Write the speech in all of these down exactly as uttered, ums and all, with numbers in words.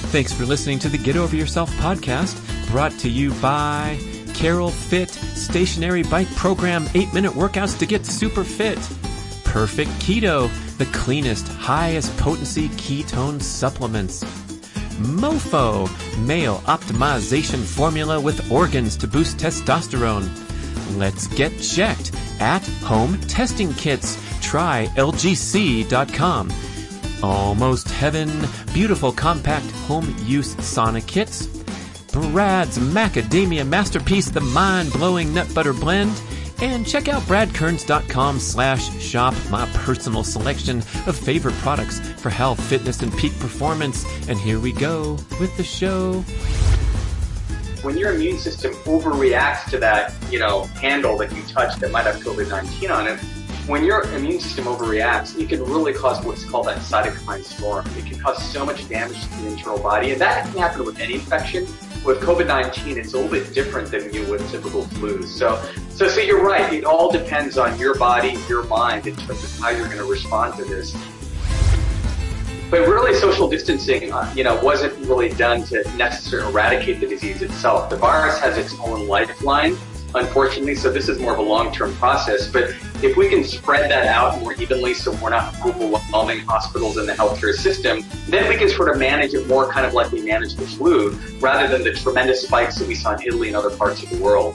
Thanks for listening to the Get Over Yourself podcast, brought to you by Carol Fit Stationary Bike Program, eight minute workouts to get super fit. Perfect Keto, the cleanest, highest potency ketone supplements. Mofo, male optimization formula with organs to boost testosterone. Let's get checked. At home testing kits. Try L G C dot com. Almost Heaven, beautiful compact home use sauna kits. Brad's Macadamia Masterpiece, the mind-blowing nut butter blend. And check out brad kearns dot com slash shop, my personal selection of favorite products for health, fitness, and peak performance. And here we go with the show. When your immune system overreacts to that, you know, handle that you touched that might have COVID nineteen on it, when your immune system overreacts, it can really cause what's called that cytokine storm. It can cause so much damage to the internal body, and that can happen with any infection. With COVID nineteen, it's a little bit different than you with typical flus. So, so, so you're right. It all depends on your body, your mind, in terms of how you're going to respond to this. But really, social distancing, uh, you know, wasn't really done to necessarily eradicate the disease itself. The virus has its own lifeline, unfortunately, so this is more of a long-term process. But if we can spread that out more evenly so we're not overwhelming hospitals in the healthcare system, then we can sort of manage it more kind of like we manage the flu, rather than the tremendous spikes that we saw in Italy and other parts of the world.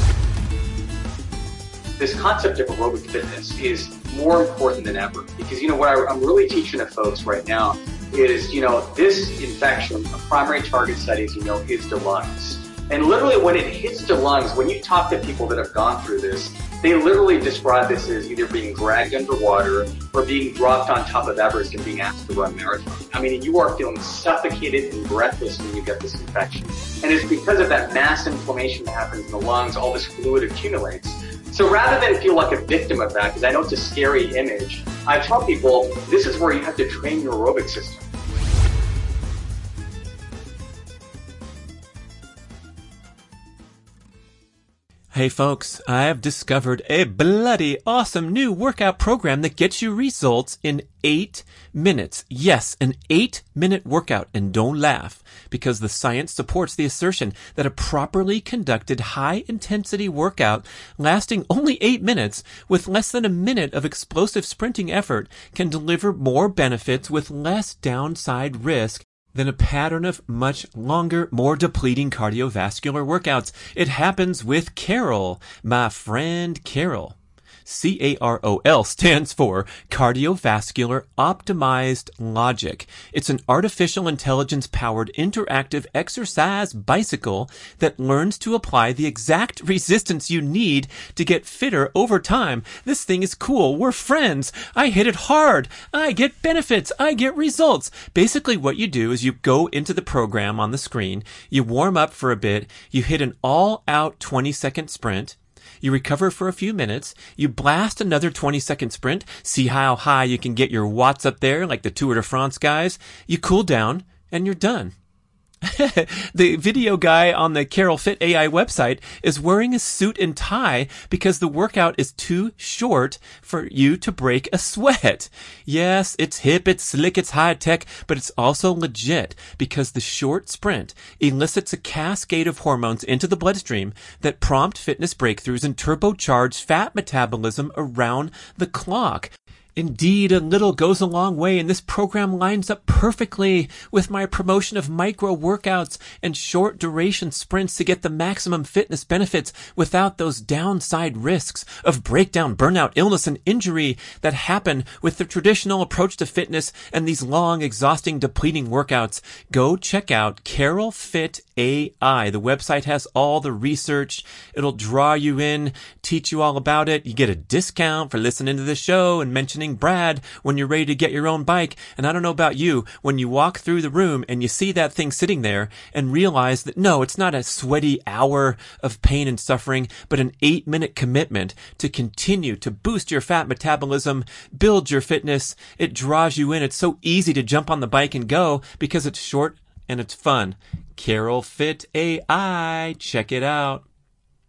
This concept of aerobic fitness is more important than ever because, you know, what I, I'm really teaching to folks right now is, you know, this infection, a primary target site, as you know, is the lungs. And literally when it hits the lungs, when you talk to people that have gone through this, they literally describe this as either being dragged underwater or being dropped on top of Everest and being asked to run marathon. I mean, you are feeling suffocated and breathless when you get this infection. And it's because of that mass inflammation that happens in the lungs, all this fluid accumulates. So rather than feel like a victim of that, because I know it's a scary image, I tell people this is where you have to train your aerobic system. Hey folks, I have discovered a bloody awesome new workout program that gets you results in eight minutes. Yes, an eight minute workout. And don't laugh, because the science supports the assertion that a properly conducted high intensity workout lasting only eight minutes with less than a minute of explosive sprinting effort can deliver more benefits with less downside risk than a pattern of much longer, more depleting cardiovascular workouts. It happens with Carol, my friend Carol. C A R O L stands for Cardiovascular Optimized Logic. It's an artificial intelligence-powered interactive exercise bicycle that learns to apply the exact resistance you need to get fitter over time. This thing is cool. We're friends. I hit it hard. I get benefits. I get results. Basically, what you do is you go into the program on the screen, you warm up for a bit, you hit an all-out twenty-second sprint, you recover for a few minutes, you blast another twenty-second sprint, see how high you can get your watts up there like the Tour de France guys, you cool down, and you're done. The video guy on the Carol Fit A I website is wearing a suit and tie because the workout is too short for you to break a sweat. Yes, it's hip, it's slick, it's high tech, but it's also legit because the short sprint elicits a cascade of hormones into the bloodstream that prompt fitness breakthroughs and turbocharge fat metabolism around the clock. Indeed, a little goes a long way, and this program lines up perfectly with my promotion of micro workouts and short duration sprints to get the maximum fitness benefits without those downside risks of breakdown, burnout, illness, and injury that happen with the traditional approach to fitness and these long, exhausting, depleting workouts. Go check out Carol Fit A I. The website has all the research. It'll draw you in, teach you all about it. You get a discount for listening to the show and mentioning Brad when you're ready to get your own bike. And I don't know about you, when you walk through the room and you see that thing sitting there and realize that no, it's not a sweaty hour of pain and suffering, but an eight minute commitment to continue to boost your fat metabolism, build your fitness. It draws you in. It's so easy to jump on the bike and go because it's short and it's fun. Carol Fit A I. Check it out.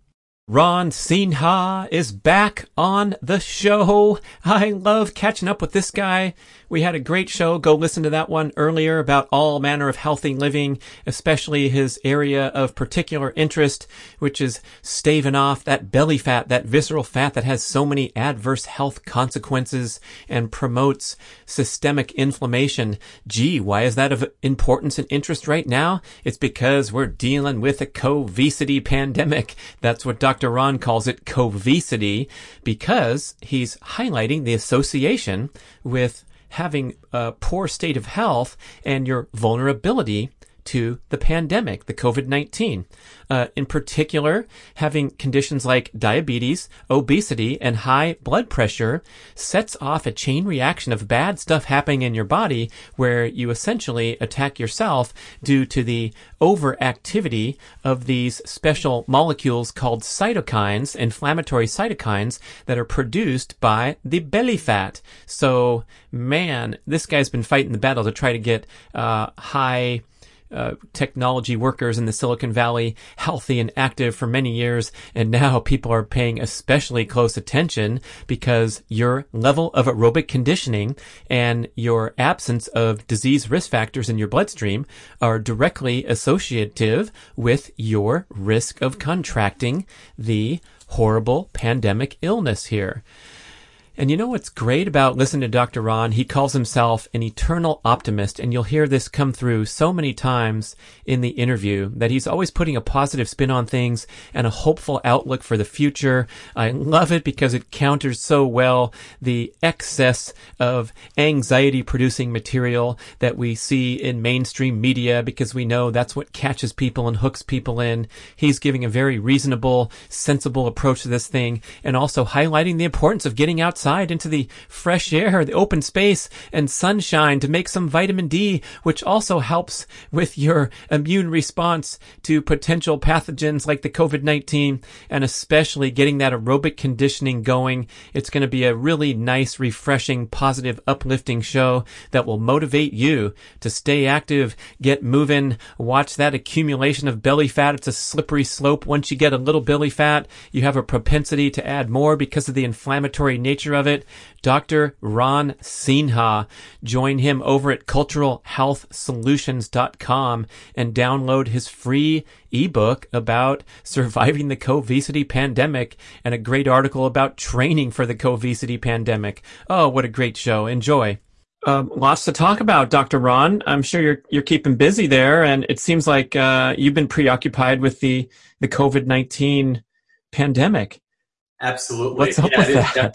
Ron Sinha is back on the show. I love catching up with this guy. We had a great show. Go listen to that one earlier about all manner of healthy living, especially his area of particular interest, which is staving off that belly fat, that visceral fat that has so many adverse health consequences and promotes systemic inflammation. Gee, why is that of importance and interest right now? It's because we're dealing with a covicity pandemic. That's what Doctor Ron calls it, covicity, because he's highlighting the association with having a poor state of health and your vulnerability to the pandemic, the COVID nineteen. Uh, in particular, having conditions like diabetes, obesity, and high blood pressure sets off a chain reaction of bad stuff happening in your body where you essentially attack yourself due to the overactivity of these special molecules called cytokines, inflammatory cytokines, that are produced by the belly fat. So, man, this guy's been fighting the battle to try to get uh, high Uh, technology workers in the Silicon Valley healthy and active for many years, and now people are paying especially close attention because your level of aerobic conditioning and your absence of disease risk factors in your bloodstream are directly associative with your risk of contracting the horrible pandemic illness here. And you know what's great about listening to Doctor Ron? He calls himself an eternal optimist, and you'll hear this come through so many times in the interview, that he's always putting a positive spin on things and a hopeful outlook for the future. I love it because it counters so well the excess of anxiety-producing material that we see in mainstream media, because we know that's what catches people and hooks people in. He's giving a very reasonable, sensible approach to this thing, and also highlighting the importance of getting outside into the fresh air, the open space, and sunshine to make some vitamin D, which also helps with your immune response to potential pathogens like the COVID nineteen, and especially getting that aerobic conditioning going. It's going to be a really nice, refreshing, positive, uplifting show that will motivate you to stay active, get moving, watch that accumulation of belly fat. It's a slippery slope. Once you get a little belly fat, you have a propensity to add more because of the inflammatory nature of it. Doctor Ron Sinha. Join him over at cultural health solutions dot com and download his free ebook about surviving the covicity pandemic and a great article about training for the covicity pandemic. Oh, what a great show. Enjoy. Um, lots to talk about, Doctor Ron. I'm sure you're you're keeping busy there, and it seems like uh, you've been preoccupied with the, the COVID nineteen pandemic. Absolutely. What's up yeah, with it that?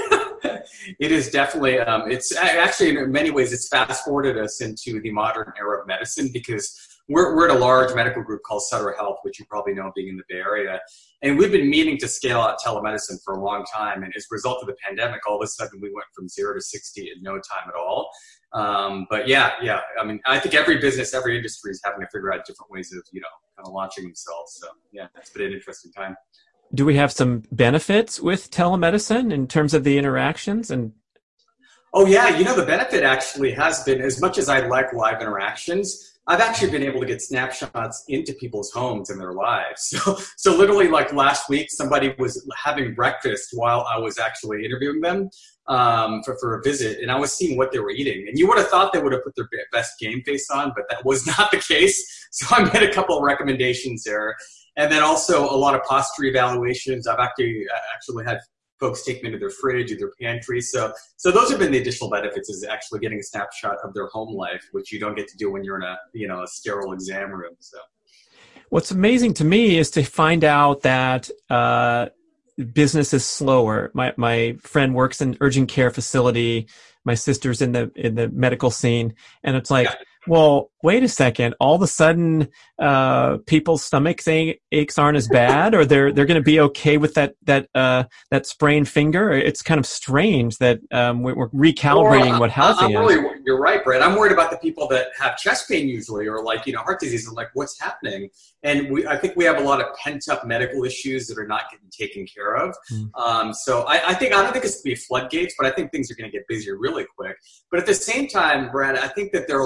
It is definitely, um, it's actually in many ways, it's fast forwarded us into the modern era of medicine, because we're, we're at a large medical group called Sutter Health, which you probably know being in the Bay Area. And we've been meaning to scale out telemedicine for a long time. And as a result of the pandemic, all of a sudden we went from zero to sixty in no time at all. Um, but yeah, yeah, I mean, I think every business, every industry is having to figure out different ways of, you know, kind of launching themselves. So yeah, it's been an interesting time. Do we have some benefits with telemedicine in terms of the interactions? And oh yeah, you know, the benefit actually has been, as much as I like live interactions, I've actually been able to get snapshots into people's homes and their lives. So, so literally like last week, somebody was having breakfast while I was actually interviewing them um, for, for a visit, and I was seeing what they were eating. And you would have thought they would have put their best game face on, but that was not the case. So I made a couple of recommendations there. And then also a lot of posture evaluations. I've actually actually had folks take me to their fridge or their pantry. So, so those have been the additional benefits, is actually getting a snapshot of their home life, which you don't get to do when you're in a, you know, a sterile exam room. So, what's amazing to me is to find out that uh, business is slower. My my friend works in an urgent care facility. My sister's in the in the medical scene, and it's like, yeah. Well, wait a second. All of a sudden, uh, people's stomach aches aren't as bad, or they're they're going to be okay with that that uh, that sprained finger. It's kind of strange that um, we're recalibrating well, what healthy I'm is. Really, you're right, Brett. I'm worried about the people that have chest pain usually, or like, you know, heart disease, and like, what's happening? And we, I think we have a lot of pent up medical issues that are not getting taken care of. Mm. Um, so I, I think I don't think it's going to be floodgates, but I think things are going to get busier really quick. But at the same time, Brett, I think that there are a lot of people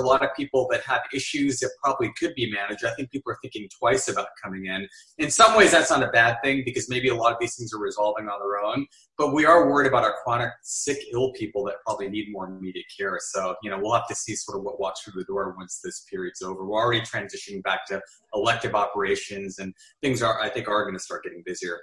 people that have issues that probably could be managed, I think people are thinking twice about coming in. In some ways, that's not a bad thing because maybe a lot of these things are resolving on their own. But we are worried about our chronic, sick, ill people that probably need more immediate care. So, you know, we'll have to see sort of what walks through the door once this period's over. We're already transitioning back to elective operations, and things are, I think, are going to start getting busier.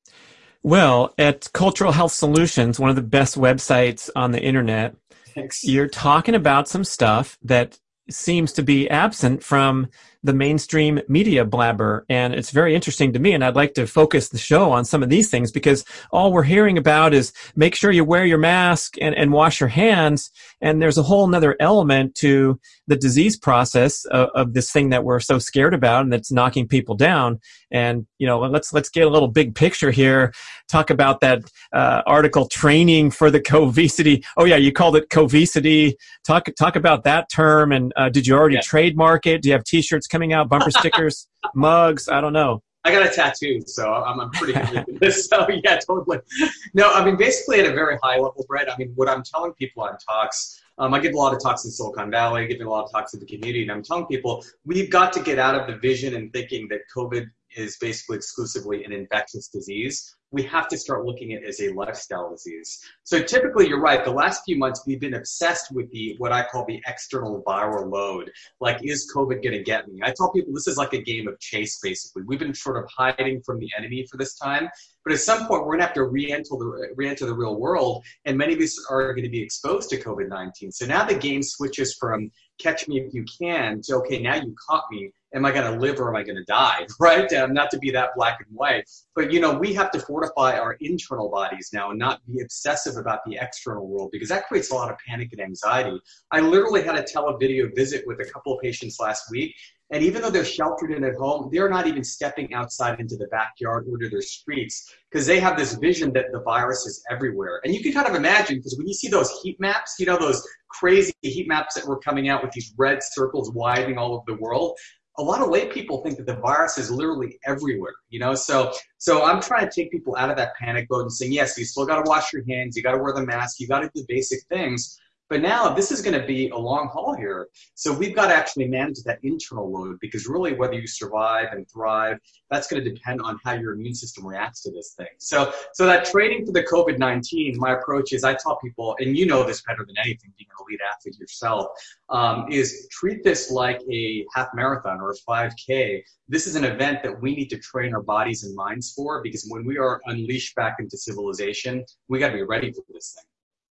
Well, at Cultural Health Solutions, one of the best websites on the internet, Thanks. You're talking about some stuff that seems to be absent from the mainstream media blabber. And it's very interesting to me. And I'd like to focus the show on some of these things because all we're hearing about is make sure you wear your mask and, and wash your hands. And there's a whole nother element to the disease process of, of this thing that we're so scared about and that's knocking people down. And, you know, let's, let's get a little big picture here. Talk about that uh, article, Training for the Covicity. Oh yeah, you called it Covicity. Talk, talk about that term. And uh, did you already yeah. trademark it? Do you have t-shirts coming out, bumper stickers, mugs? I don't know. I got a tattoo, so I'm, I'm pretty good at this. So yeah, totally. No, I mean, basically at a very high level, Brett, I mean, what I'm telling people on talks, um, I give a lot of talks in Silicon Valley, giving a lot of talks to the community, and I'm telling people we've got to get out of the vision and thinking that COVID is basically exclusively an infectious disease. We have to start looking at it as a lifestyle disease. So typically, you're right. The last few months, we've been obsessed with the what I call the external viral load. Like, is COVID going to get me? I tell people this is like a game of chase, basically. We've been sort of hiding from the enemy for this time. But at some point, we're going to have to re-enter the, re-enter the real world, and many of us are going to be exposed to COVID nineteen. So now the game switches from catch me if you can to, okay, now you caught me. Am I going to live or am I going to die, right? Um, not to be that black and white. But, you know, we have to fortify our internal bodies now and not be obsessive about the external world because that creates a lot of panic and anxiety. I literally had a televideo visit with a couple of patients last week. And even though they're sheltered in at home, they're not even stepping outside into the backyard or to their streets because they have this vision that the virus is everywhere. And you can kind of imagine, because when you see those heat maps, you know, those crazy heat maps that were coming out with these red circles widening all over the world, a lot of lay people think that the virus is literally everywhere, you know? So, so I'm trying to take people out of that panic mode and saying, yes, you still got to wash your hands. You got to wear the mask. You got to do the basic things. But now this is going to be a long haul here. So we've got to actually manage that internal load because really whether you survive and thrive, that's going to depend on how your immune system reacts to this thing. So, so that training for the COVID nineteen, my approach is I tell people, and you know this better than anything, being an elite athlete yourself, um, is treat this like a half marathon or a five K. This is an event that we need to train our bodies and minds for because when we are unleashed back into civilization, we got to be ready for this thing.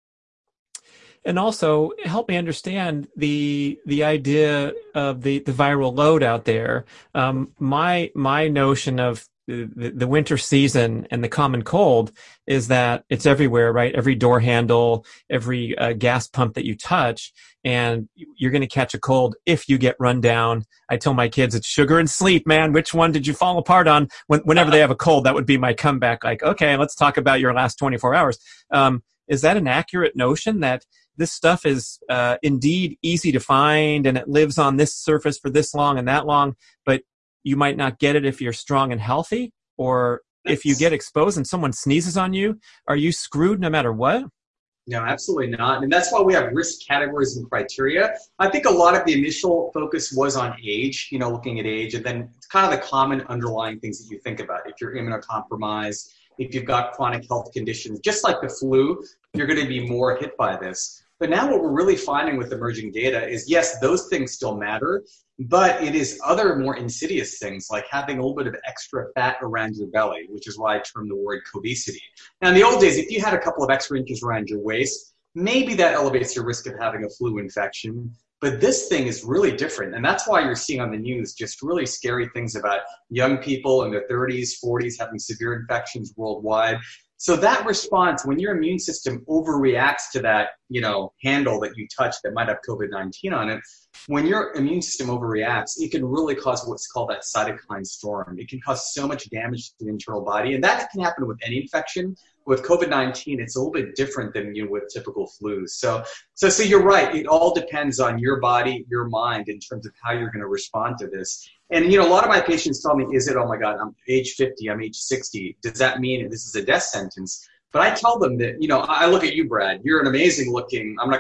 And also help me understand the the idea of the, the viral load out there. Um, my my notion of the, the winter season and the common cold is that it's everywhere, right? Every door handle, every uh, gas pump that you touch, and you're going to catch a cold if you get run down. I tell my kids it's sugar and sleep, man. Which one did you fall apart on? When, whenever they have a cold, that would be my comeback. Like, okay, let's talk about your last twenty-four hours. Um, is that an accurate notion that this stuff is uh, indeed easy to find and it lives on this surface for this long and that long, but you might not get it if you're strong and healthy? Or That's... if you get exposed and someone sneezes on you, are you screwed no matter what? No, absolutely not. And that's why we have risk categories and criteria. I think a lot of the initial focus was on age, you know, looking at age, and then it's kind of the common underlying things that you think about. If you're immunocompromised, if you've got chronic health conditions, just like the flu, you're going to be more hit by this. But now what we're really finding with emerging data is, yes, those things still matter, but it is other more insidious things like having a little bit of extra fat around your belly, which is why I term the word covicity. Now, in the old days, if you had a couple of extra inches around your waist, maybe that elevates your risk of having a flu infection. But this thing is really different. And that's why you're seeing on the news just really scary things about young people in their thirties, forties having severe infections worldwide. So that response, when your immune system overreacts to that, you know, handle that you touch that might have COVID nineteen on it, when your immune system overreacts, it can really cause what's called that cytokine storm. It can cause so much damage to the internal body. And that can happen with any infection. With COVID nineteen, it's a little bit different than, you know, with typical flus. So, so, so you're right. It all depends on your body, your mind, in terms of how you're going to respond to this. And, you know, a lot of my patients tell me, is it, oh my God, I'm age fifty, I'm age sixty. Does that mean this is a death sentence? But I tell them that, you know, I look at you, Brad. You're an amazing looking, I'm not going to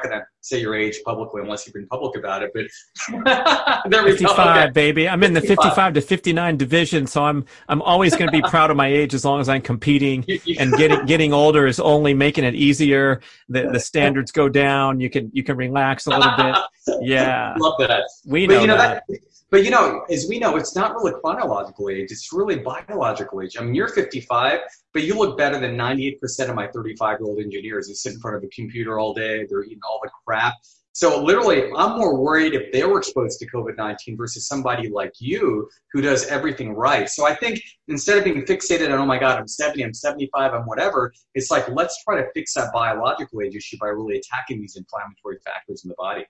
say your age publicly unless you've been public about it, but there we fifty-five, go. Okay. Baby. I'm in the fifty-five to fifty-nine division, so I'm I'm always going to be proud of my age as long as I'm competing. And getting getting older is only making it easier. The the standards go down. You can you can relax a little bit. Yeah, love that. We but know you know that. that. But you know, as we know, it's not really chronological age. It's really biological age. I mean, you're fifty-five, but you look better than ninety-eight percent of my thirty-five-year-old engineers who sit in front of a computer all day. They're eating all the crap. So literally, I'm more worried if they were exposed to COVID nineteen versus somebody like you who does everything right. So I think instead of being fixated on, oh my God, I'm seventy, I'm seventy-five, I'm whatever, it's like, let's try to fix that biological age issue by really attacking these inflammatory factors in the body.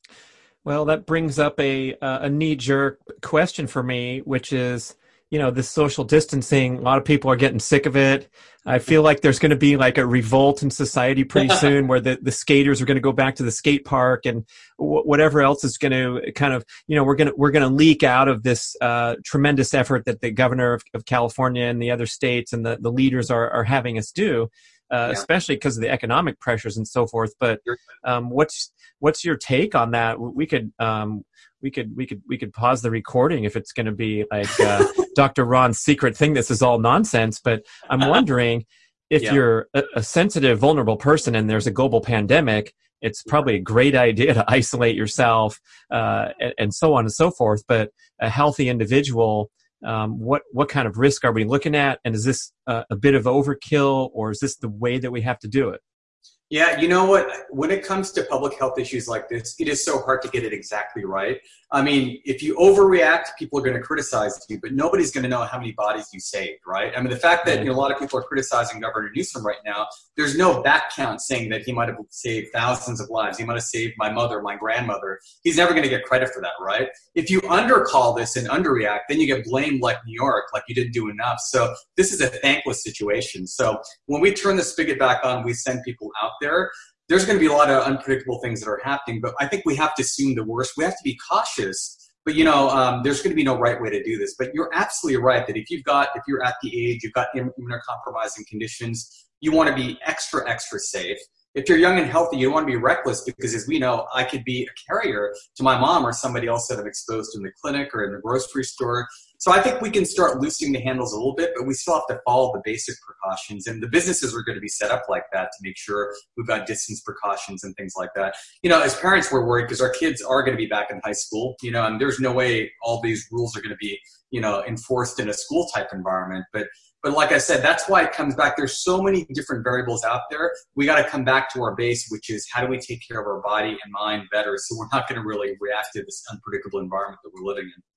Well, that brings up a uh, a knee-jerk question for me, which is, you know, this social distancing. A lot of people are getting sick of it. I feel like there's going to be like a revolt in society pretty soon, where the, the skaters are going to go back to the skate park, and w- whatever else is going to kind of, you know, we're going to we're going to leak out of this uh, tremendous effort that the governor of, of California and the other states and the, the leaders are are having us do. Uh, yeah. Especially because of the economic pressures and so forth. But um, what's what's your take on that? We could um, we could we could we could pause the recording if it's going to be like uh, Doctor Ron's secret thing. This is all nonsense. But I'm wondering if yeah. you're a, a sensitive, vulnerable person and there's a global pandemic, it's probably a great idea to isolate yourself uh, and, and so on and so forth. But a healthy individual. Um, what what kind of risk are we looking at, and is this uh, a bit of overkill, or is this the way that we have to do it? Yeah, you know what? When it comes to public health issues like this, it is so hard to get it exactly right. I mean, if you overreact, people are going to criticize you, but nobody's going to know how many bodies you saved, right? I mean, the fact that you know, a lot of people are criticizing Governor Newsom right now, there's no back count saying that he might have saved thousands of lives. He might have saved my mother, my grandmother. He's never going to get credit for that, right? If you undercall this and underreact, then you get blamed like New York, like you didn't do enough. So this is a thankless situation. So when we turn the spigot back on, we send people out there. There's going to be a lot of unpredictable things that are happening, but I think we have to assume the worst. We have to be cautious, but you know, um, there's going to be no right way to do this. But you're absolutely right that if you've got, if you're at the age, you've got immunocompromising conditions, you want to be extra, extra safe. If you're young and healthy, you don't want to be reckless because, as we know, I could be a carrier to my mom or somebody else that I'm exposed in the clinic or in the grocery store. So I think we can start loosening the handles a little bit, but we still have to follow the basic precautions. And the businesses are going to be set up like that to make sure we've got distance precautions and things like that. You know, as parents, we're worried because our kids are going to be back in high school, you know, and there's no way all these rules are going to be, you know, enforced in a school type environment. But But like I said, that's why it comes back. There's so many different variables out there. We got to come back to our base, which is how do we take care of our body and mind better so we're not going to really react to this unpredictable environment that we're living in.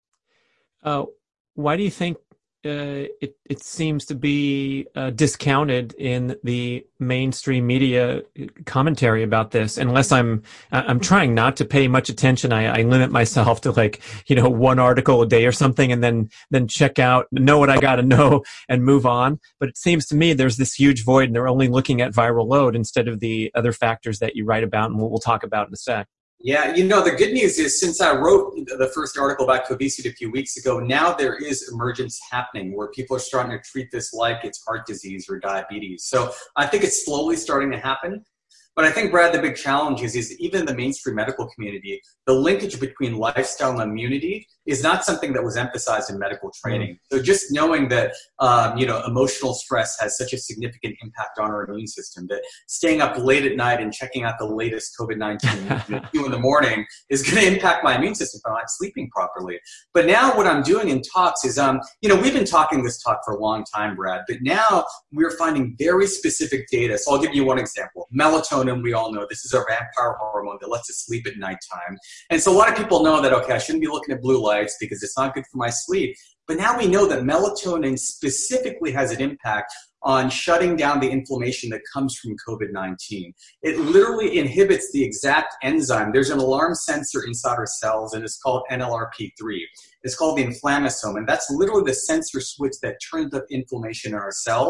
Uh, why do you think uh, it, it seems to be uh, discounted in the mainstream media commentary about this? Unless I'm I'm trying not to pay much attention. I, I limit myself to like, you know, one article a day or something, and then then check out, know what I got to know, and move on. But it seems to me there's this huge void, and they're only looking at viral load instead of the other factors that you write about, and we'll, we'll talk about in a sec. Yeah, you know, the good news is since I wrote the first article about obesity a few weeks ago, now there is emergence happening where people are starting to treat this like it's heart disease or diabetes. So I think it's slowly starting to happen. But I think, Brad, the big challenge is, is even in the mainstream medical community, the linkage between lifestyle and immunity is not something that was emphasized in medical training. Mm-hmm. So just knowing that, um, you know, emotional stress has such a significant impact on our immune system, that staying up late at night and checking out the latest COVID nineteen at two in the morning is going to impact my immune system if I'm not sleeping properly. But now what I'm doing in talks is, um, you know, we've been talking this talk for a long time, Brad, but now we're finding very specific data. So I'll give you one example. Melatonin, we all know this is our vampire hormone that lets us sleep at nighttime. And so a lot of people know that, okay, I shouldn't be looking at blue lights because it's not good for my sleep. But now we know that melatonin specifically has an impact on shutting down the inflammation that comes from COVID nineteen. It literally inhibits the exact enzyme. There's an alarm sensor inside our cells, and it's called N L R P three. It's called the inflammasome, and that's literally the sensor switch that turns up inflammation in our cells.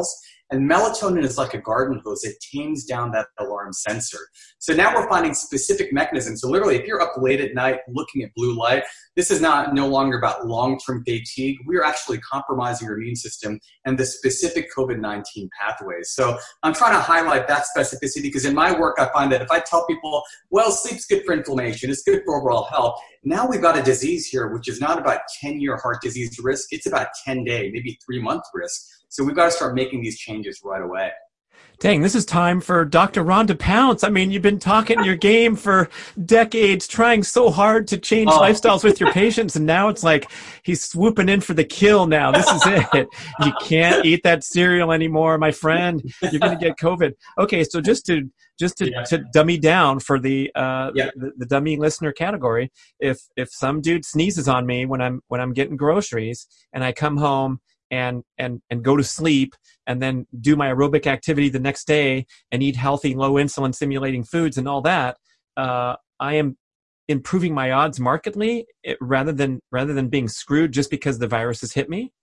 And melatonin is like a garden hose. It tames down that alarm sensor. So now we're finding specific mechanisms. So literally, if you're up late at night looking at blue light, this is not no longer about long-term fatigue. We're actually compromising your immune system and the specific COVID nineteen pathways. So I'm trying to highlight that specificity because in my work, I find that if I tell people, well, sleep's good for inflammation, it's good for overall health, now we've got a disease here, which is not about ten-year heart disease risk. It's about ten-day, maybe three-month risk. So we've got to start making these changes right away. Dang, this is time for Doctor Ron to pounce. I mean, you've been talking your game for decades, trying so hard to change oh. lifestyles with your patients, and now it's like he's swooping in for the kill now. This is it. You can't eat that cereal anymore, my friend. You're going to get COVID. Okay, so just to just to, yeah. to dummy down for the, uh, yeah. the the dummy listener category, if if some dude sneezes on me when I'm when I'm getting groceries and I come home and and and go to sleep and then do my aerobic activity the next day and eat healthy, low insulin stimulating foods and all that, uh, I am improving my odds markedly it, rather than rather than being screwed just because the virus has hit me?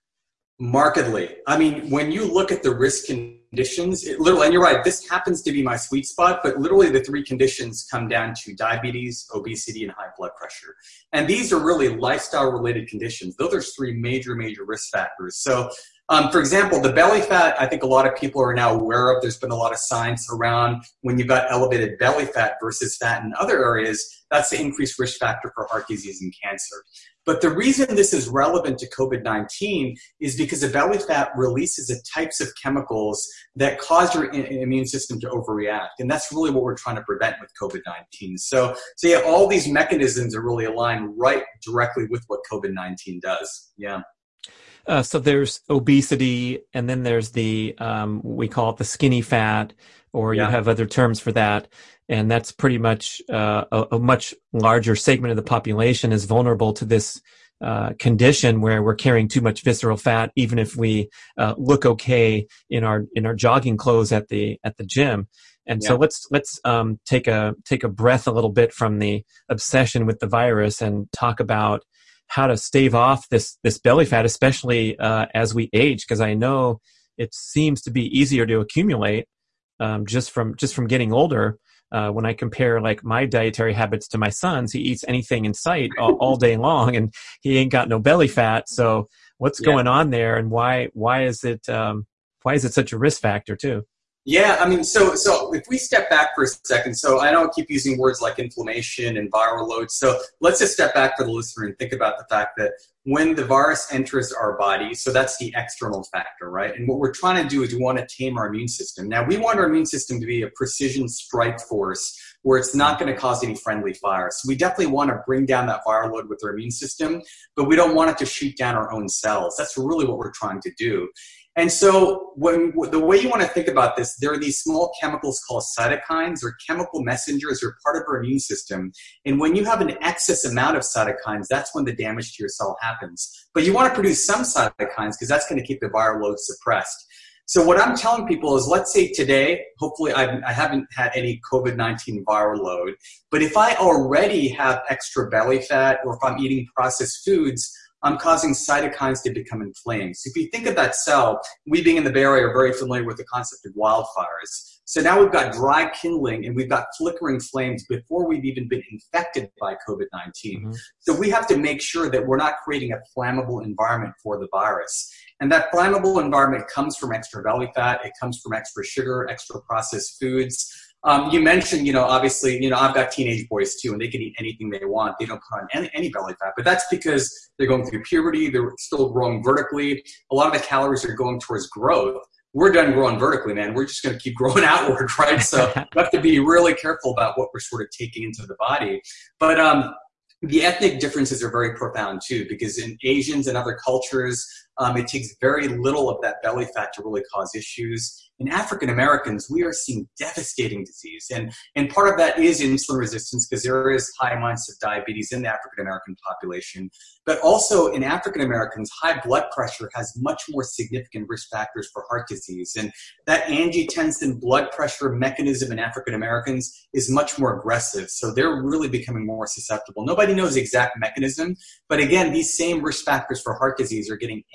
Markedly. I mean, when you look at the risk conditions, it literally, and you're right, this happens to be my sweet spot, but literally the three conditions come down to diabetes, obesity, and high blood pressure. And these are really lifestyle-related conditions. Those are three major, major risk factors. So, um, for example, the belly fat, I think a lot of people are now aware of. There's been a lot of science around when you've got elevated belly fat versus fat in other areas, that's the increased risk factor for heart disease and cancer. But the reason this is relevant to COVID nineteen is because the belly fat releases the types of chemicals that cause your immune system to overreact. And that's really what we're trying to prevent with COVID nineteen. So, so yeah, all these mechanisms are really aligned right directly with what COVID nineteen does. Yeah. Uh, so there's obesity, and then there's the, um, we call it the skinny fat, or yeah. you have other terms for that. And that's pretty much uh, a, a much larger segment of the population is vulnerable to this uh, condition where we're carrying too much visceral fat, even if we uh, look okay in our in our jogging clothes at the at the gym. And yeah. so let's let's um, take a take a breath a little bit from the obsession with the virus and talk about how to stave off this this belly fat, especially uh, as we age, because I know it seems to be easier to accumulate um, just from just from getting older. Uh, when I compare like my dietary habits to my son's, he eats anything in sight all, all day long, and he ain't got no belly fat. So what's yeah. going on there, and why why is it um, why is it such a risk factor too? Yeah, I mean, so so if we step back for a second, so I don't keep using words like inflammation and viral load. So let's just step back for the listener and think about the fact that when the virus enters our body, so that's the external factor, right? And what we're trying to do is we want to tame our immune system. Now, we want our immune system to be a precision strike force where it's not going to cause any friendly fire. So we definitely want to bring down that viral load with our immune system, but we don't want it to shoot down our own cells. That's really what we're trying to do. And so when the way you want to think about this, there are these small chemicals called cytokines, or chemical messengers, or part of our immune system. And when you have an excess amount of cytokines, that's when the damage to your cell happens. But you want to produce some cytokines because that's going to keep the viral load suppressed. So what I'm telling people is, let's say today, hopefully I've, I haven't had any COVID nineteen viral load, but if I already have extra belly fat, or if I'm eating processed foods, I'm causing cytokines to become inflamed. So if you think of that cell, we being in the Bay Area are very familiar with the concept of wildfires. So now we've got dry kindling and we've got flickering flames before we've even been infected by COVID nineteen. Mm-hmm. So we have to make sure that we're not creating a flammable environment for the virus. And that flammable environment comes from extra belly fat. It comes from extra sugar, extra processed foods. Um, you mentioned, you know, obviously, you know, I've got teenage boys too, and they can eat anything they want. They don't put on any, any belly fat, but that's because they're going through puberty. They're still growing vertically. A lot of the calories are going towards growth. We're done growing vertically, man. We're just going to keep growing outward, right? So we have to be really careful about what we're sort of taking into the body. But um, the ethnic differences are very profound too, because in Asians and other cultures, um, it takes very little of that belly fat to really cause issues. In African Americans, we are seeing devastating disease. And, and part of that is insulin resistance, because there is high amounts of diabetes in the African American population. But also in African Americans, high blood pressure has much more significant risk factors for heart disease. And that angiotensin blood pressure mechanism in African Americans is much more aggressive. So they're really becoming more susceptible. Nobody knows the exact mechanism. But again, these same risk factors for heart disease are getting amplified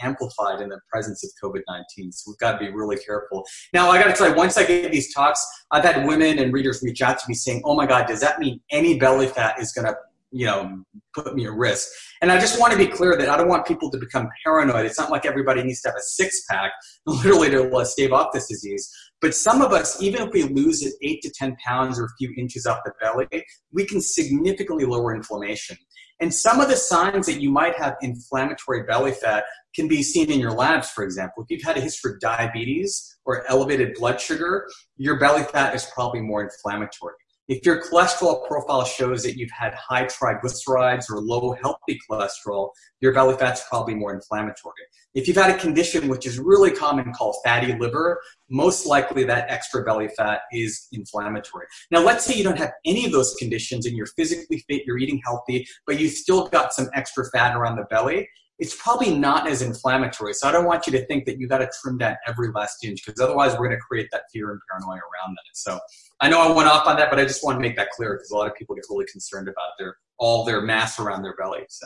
amplified in the presence of COVID nineteen. So we've got to be really careful. Now, I got to tell you, once I give these talks, I've had women and readers reach out to me saying, oh my God, does that mean any belly fat is going to, you know, put me at risk? And I just want to be clear that I don't want people to become paranoid. It's not like everybody needs to have a six pack literally to uh, stave off this disease. But some of us, even if we lose it eight to ten pounds or a few inches off the belly, we can significantly lower inflammation. And some of the signs that you might have inflammatory belly fat can be seen in your labs, for example. If you've had a history of diabetes or elevated blood sugar, your belly fat is probably more inflammatory. If your cholesterol profile shows that you've had high triglycerides or low healthy cholesterol, your belly fat's probably more inflammatory. If you've had a condition which is really common called fatty liver, most likely that extra belly fat is inflammatory. Now, let's say you don't have any of those conditions and you're physically fit, you're eating healthy, but you've still got some extra fat around the belly. It's probably not as inflammatory. So I don't want you to think that you got to trim down every last inch, because otherwise we're going to create that fear and paranoia around that. So I know I went off on that, but I just want to make that clear because a lot of people get really concerned about their all their mass around their belly. So.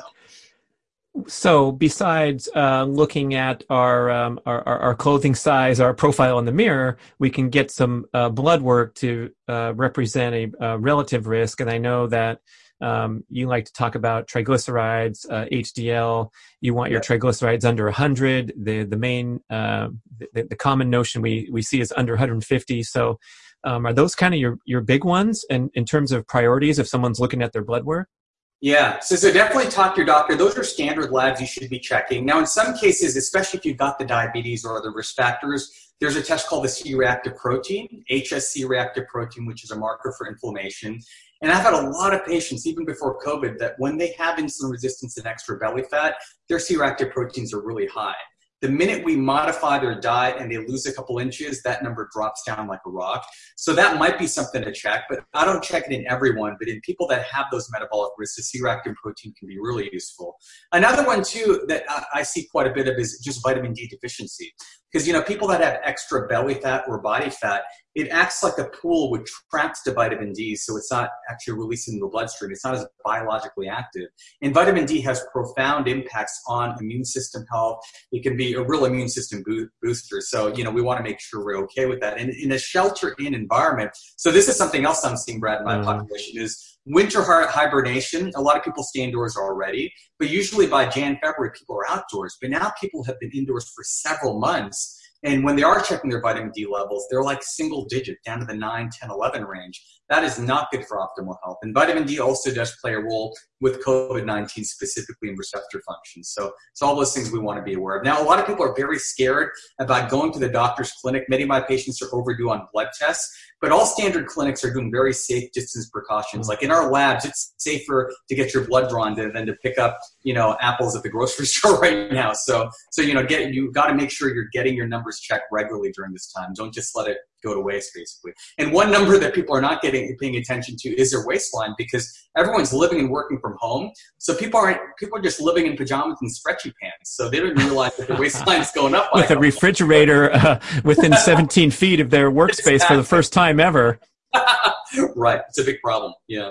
So besides uh, looking at our, um, our our clothing size, our profile in the mirror, we can get some uh, blood work to uh, represent a, a relative risk. And I know that um, you like to talk about triglycerides, uh, H D L. You want your Yeah. triglycerides under one hundred. The the main uh, the, the common notion we we see is under one hundred fifty. So um, are those kind of your your big ones? And in terms of priorities, if someone's looking at their blood work? Yeah, so, so definitely talk to your doctor. Those are standard labs you should be checking. Now, in some cases, especially if you've got the diabetes or other risk factors, there's a test called the C-reactive protein, H S C reactive protein, which is a marker for inflammation. And I've had a lot of patients, even before COVID, that when they have insulin resistance and extra belly fat, their C-reactive proteins are really high. The minute we modify their diet and they lose a couple inches, that number drops down like a rock. So that might be something to check, but I don't check it in everyone. But in people that have those metabolic risks, the C-reactive protein can be really useful. Another one, too, that I see quite a bit of is just vitamin D deficiency. Because, you know, people that have extra belly fat or body fat, it acts like a pool which traps the vitamin D, so it's not actually releasing in the bloodstream. It's not as biologically active. And vitamin D has profound impacts on immune system health. It can be a real immune system bo- booster. So, you know, we want to make sure we're okay with that. And in a shelter-in environment, so this is something else I'm seeing, Brad, in my mm. population, is winter hibernation. A lot of people stay indoors already, but usually by January, February, people are outdoors. But now people have been indoors for several months. And when they are checking their vitamin D levels, they're like single digit, down to the nine, ten, eleven range. That is not good for optimal health. And vitamin D also does play a role with COVID nineteen, specifically in receptor function. So it's all those things we want to be aware of. Now, a lot of people are very scared about going to the doctor's clinic. Many of my patients are overdue on blood tests, but all standard clinics are doing very safe distance precautions. Like in our labs, it's safer to get your blood drawn than, than to pick up, you know, apples at the grocery store right now. So, so you know, get you got to make sure you're getting your numbers checked regularly during this time. Don't just let it go to waste, basically. And one number that people are not getting paying attention to is their waistline, because everyone's living and working from home. So people aren't people are just living in pajamas and stretchy pants. So they don't realize that the waistline is going up with a refrigerator uh, within seventeen feet of their workspace exactly. for the first time ever. Right, it's a big problem. Yeah.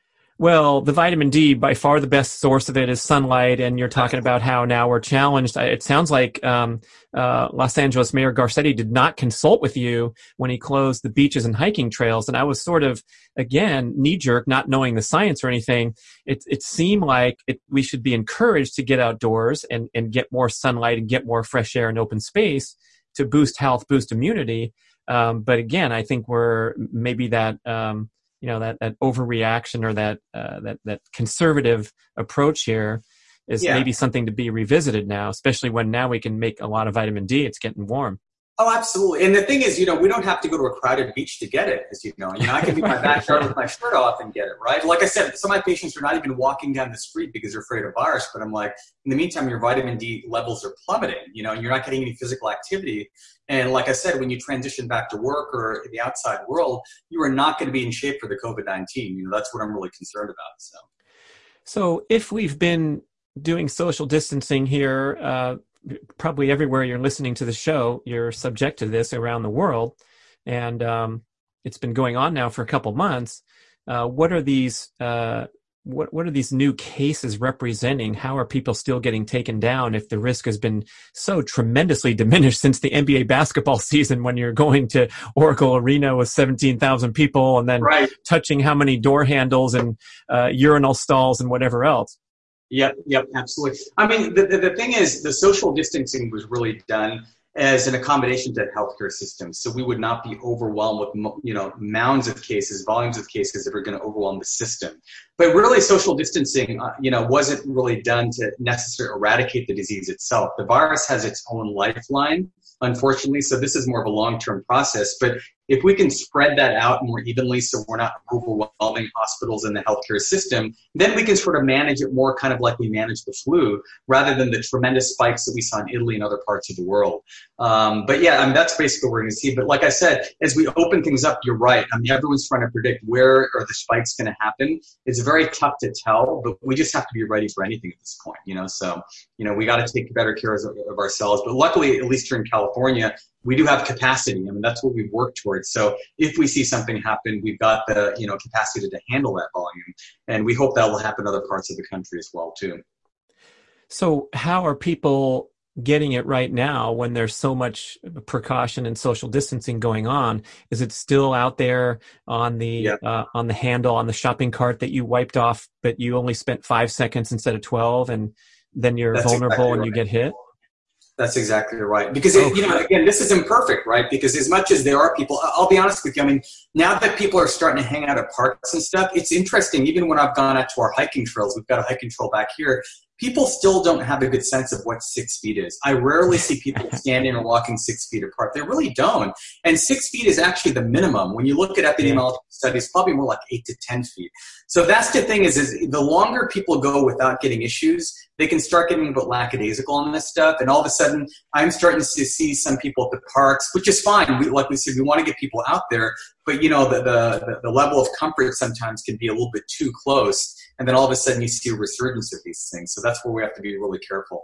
Well, the vitamin D, by far the best source of it is sunlight, and you're talking about how now we're challenged. It sounds like um, uh, Los Angeles Mayor Garcetti did not consult with you when he closed the beaches and hiking trails, and I was sort of, again, knee-jerk, not knowing the science or anything. It, it seemed like it, we should be encouraged to get outdoors and, and get more sunlight and get more fresh air and open space to boost health, boost immunity. Um, but again, I think we're maybe that... Um, you know, that, that overreaction or that, uh, that, that conservative approach here is yeah. maybe something to be revisited now, especially when now we can make a lot of vitamin D. It's getting warm. Oh, absolutely. And the thing is, you know, we don't have to go to a crowded beach to get it, as you know. You know, I can be in my backyard with my shirt off and get it, right? Like I said, some of my patients are not even walking down the street because they're afraid of virus. But I'm like, in the meantime, your vitamin D levels are plummeting, you know, and you're not getting any physical activity. And like I said, when you transition back to work or the outside world, you are not going to be in shape for the COVID nineteen. You know, that's what I'm really concerned about. So, so if we've been doing social distancing here, uh, probably everywhere you're listening to the show, you're subject to this around the world. And um, it's been going on now for a couple months. Uh, what are these, uh, what what are these new cases representing? How are people still getting taken down if the risk has been so tremendously diminished since the N B A basketball season, when you're going to Oracle Arena with seventeen thousand people and then Right. touching how many door handles and uh, urinal stalls and whatever else? Yep, yep, absolutely. I mean, the, the, the thing is, the social distancing was really done as an accommodation to the healthcare system. So we would not be overwhelmed with, you know, mounds of cases, volumes of cases that are going to overwhelm the system. But really, social distancing, uh, you know, wasn't really done to necessarily eradicate the disease itself. The virus has its own lifeline, unfortunately. So this is more of a long-term process. But if we can spread that out more evenly so we're not overwhelming hospitals in the healthcare system, then we can sort of manage it more kind of like we manage the flu, rather than the tremendous spikes that we saw in Italy and other parts of the world. Um, but yeah, I mean, that's basically what we're going to see. But like I said, as we open things up, you're right. I mean, everyone's trying to predict where are the spikes going to happen. It's very tough to tell, but we just have to be ready for anything at this point, you know? So, you know, we got to take better care of, of ourselves. But luckily, at least here in California, we do have capacity. I mean, that's what we've worked towards. So if we see something happen, we've got the, you know, capacity to handle that volume. And we hope that will happen in other parts of the country as well, too. So how are people getting it right now when there's so much precaution and social distancing going on? Is it still out there on the Yeah. uh, on the handle on the shopping cart that you wiped off, but you only spent five seconds instead of twelve, and then you're That's vulnerable exactly and right. you get hit? That's exactly right. Because, it, you know, again, this is imperfect, right? Because as much as there are people, I'll be honest with you, I mean, now that people are starting to hang out at parks and stuff, it's interesting. Even when I've gone out to our hiking trails, we've got a hiking trail back here, people still don't have a good sense of what six feet is. I rarely see people standing or walking six feet apart. They really don't. And six feet is actually the minimum. When you look at epidemiological studies, probably more like eight to ten feet. So that's the thing is, is the longer people go without getting issues, they can start getting a bit lackadaisical on this stuff. And all of a sudden, I'm starting to see some people at the parks, which is fine. We, like we said, we want to get people out there. But, you know, the, the, the level of comfort sometimes can be a little bit too close. And then all of a sudden you see a resurgence of these things. So that's where we have to be really careful.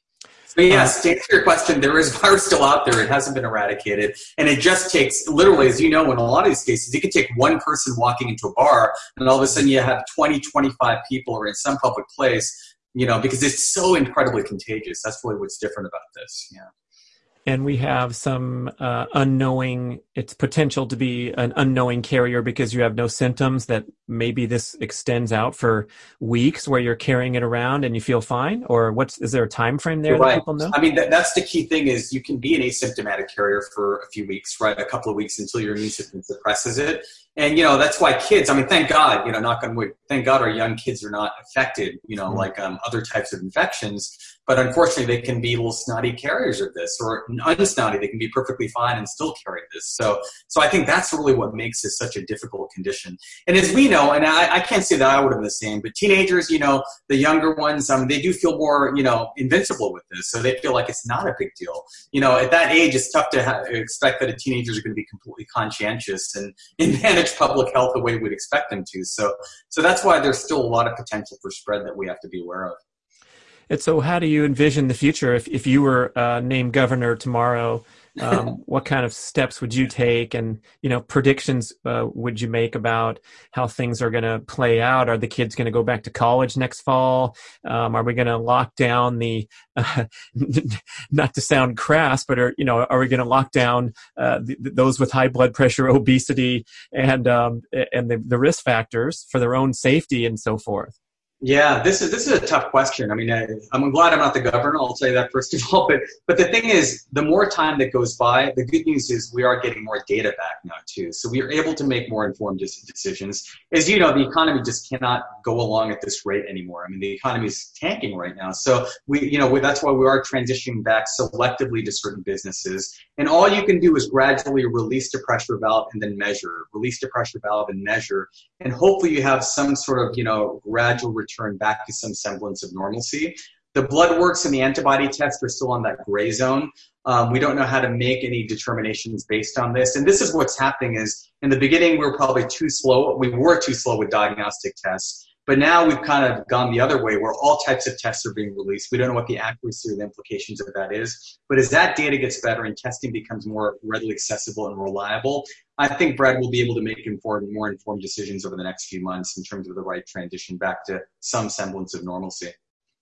So yes, to answer your question, there is virus still out there. It hasn't been eradicated. And it just takes, literally, as you know, in a lot of these cases, it could take one person walking into a bar, and all of a sudden you have twenty, twenty-five people or in some public place, you know, because it's so incredibly contagious. That's really what's different about this. Yeah. And we have some uh, unknowing, it's potential to be an unknowing carrier because you have no symptoms, that maybe this extends out for weeks where you're carrying it around and you feel fine? Or what's, is there a time frame there You're that right. people know? I mean, that, that's the key thing is you can be an asymptomatic carrier for a few weeks, right? A couple of weeks until your immune system suppresses it. And, you know, that's why kids, I mean, thank God, you know, knock on wood, thank God our young kids are not affected, you know, mm-hmm. like um, other types of infections. But unfortunately, they can be little snotty carriers of this, or unsnotty. They can be perfectly fine and still carry this. So, so I think that's really what makes this such a difficult condition. And as we know, and I, I can't say that I would have been the same, but teenagers, you know, the younger ones, um, they do feel more, you know, invincible with this. So they feel like it's not a big deal. You know, at that age, it's tough to ha- expect that the teenagers are going to be completely conscientious and, and manage public health the way we'd expect them to. So, so that's why there's still a lot of potential for spread that we have to be aware of. And so how do you envision the future? If if you were uh, named governor tomorrow, um, what kind of steps would you take? And, you know, predictions uh, would you make about how things are going to play out? Are the kids going to go back to college next fall? Um, are we going to lock down the, uh, not to sound crass, but are, you know, are we going to lock down uh, the, those with high blood pressure, obesity, and um, and the, the risk factors for their own safety and so forth? Yeah, this is this is a tough question. I mean, I, I'm glad I'm not the governor. I'll tell you that first of all. But but the thing is, the more time that goes by, the good news is we are getting more data back now too. So we are able to make more informed decisions. As you know, the economy just cannot go along at this rate anymore. I mean, the economy is tanking right now. So we, you know, we, that's why we are transitioning back selectively to certain businesses. And all you can do is gradually release the pressure valve and then measure, release the pressure valve and measure, and hopefully you have some sort of, you know, gradual return Return back to some semblance of normalcy. The blood works and the antibody tests are still on that gray zone. Um, we don't know how to make any determinations based on this. And this is what's happening is in the beginning, we were probably too slow. We were too slow with diagnostic tests. But now we've kind of gone the other way where all types of tests are being released. We don't know what the accuracy or the implications of that is. But as that data gets better and testing becomes more readily accessible and reliable, I think Brad will be able to make informed, more informed decisions over the next few months in terms of the right transition back to some semblance of normalcy.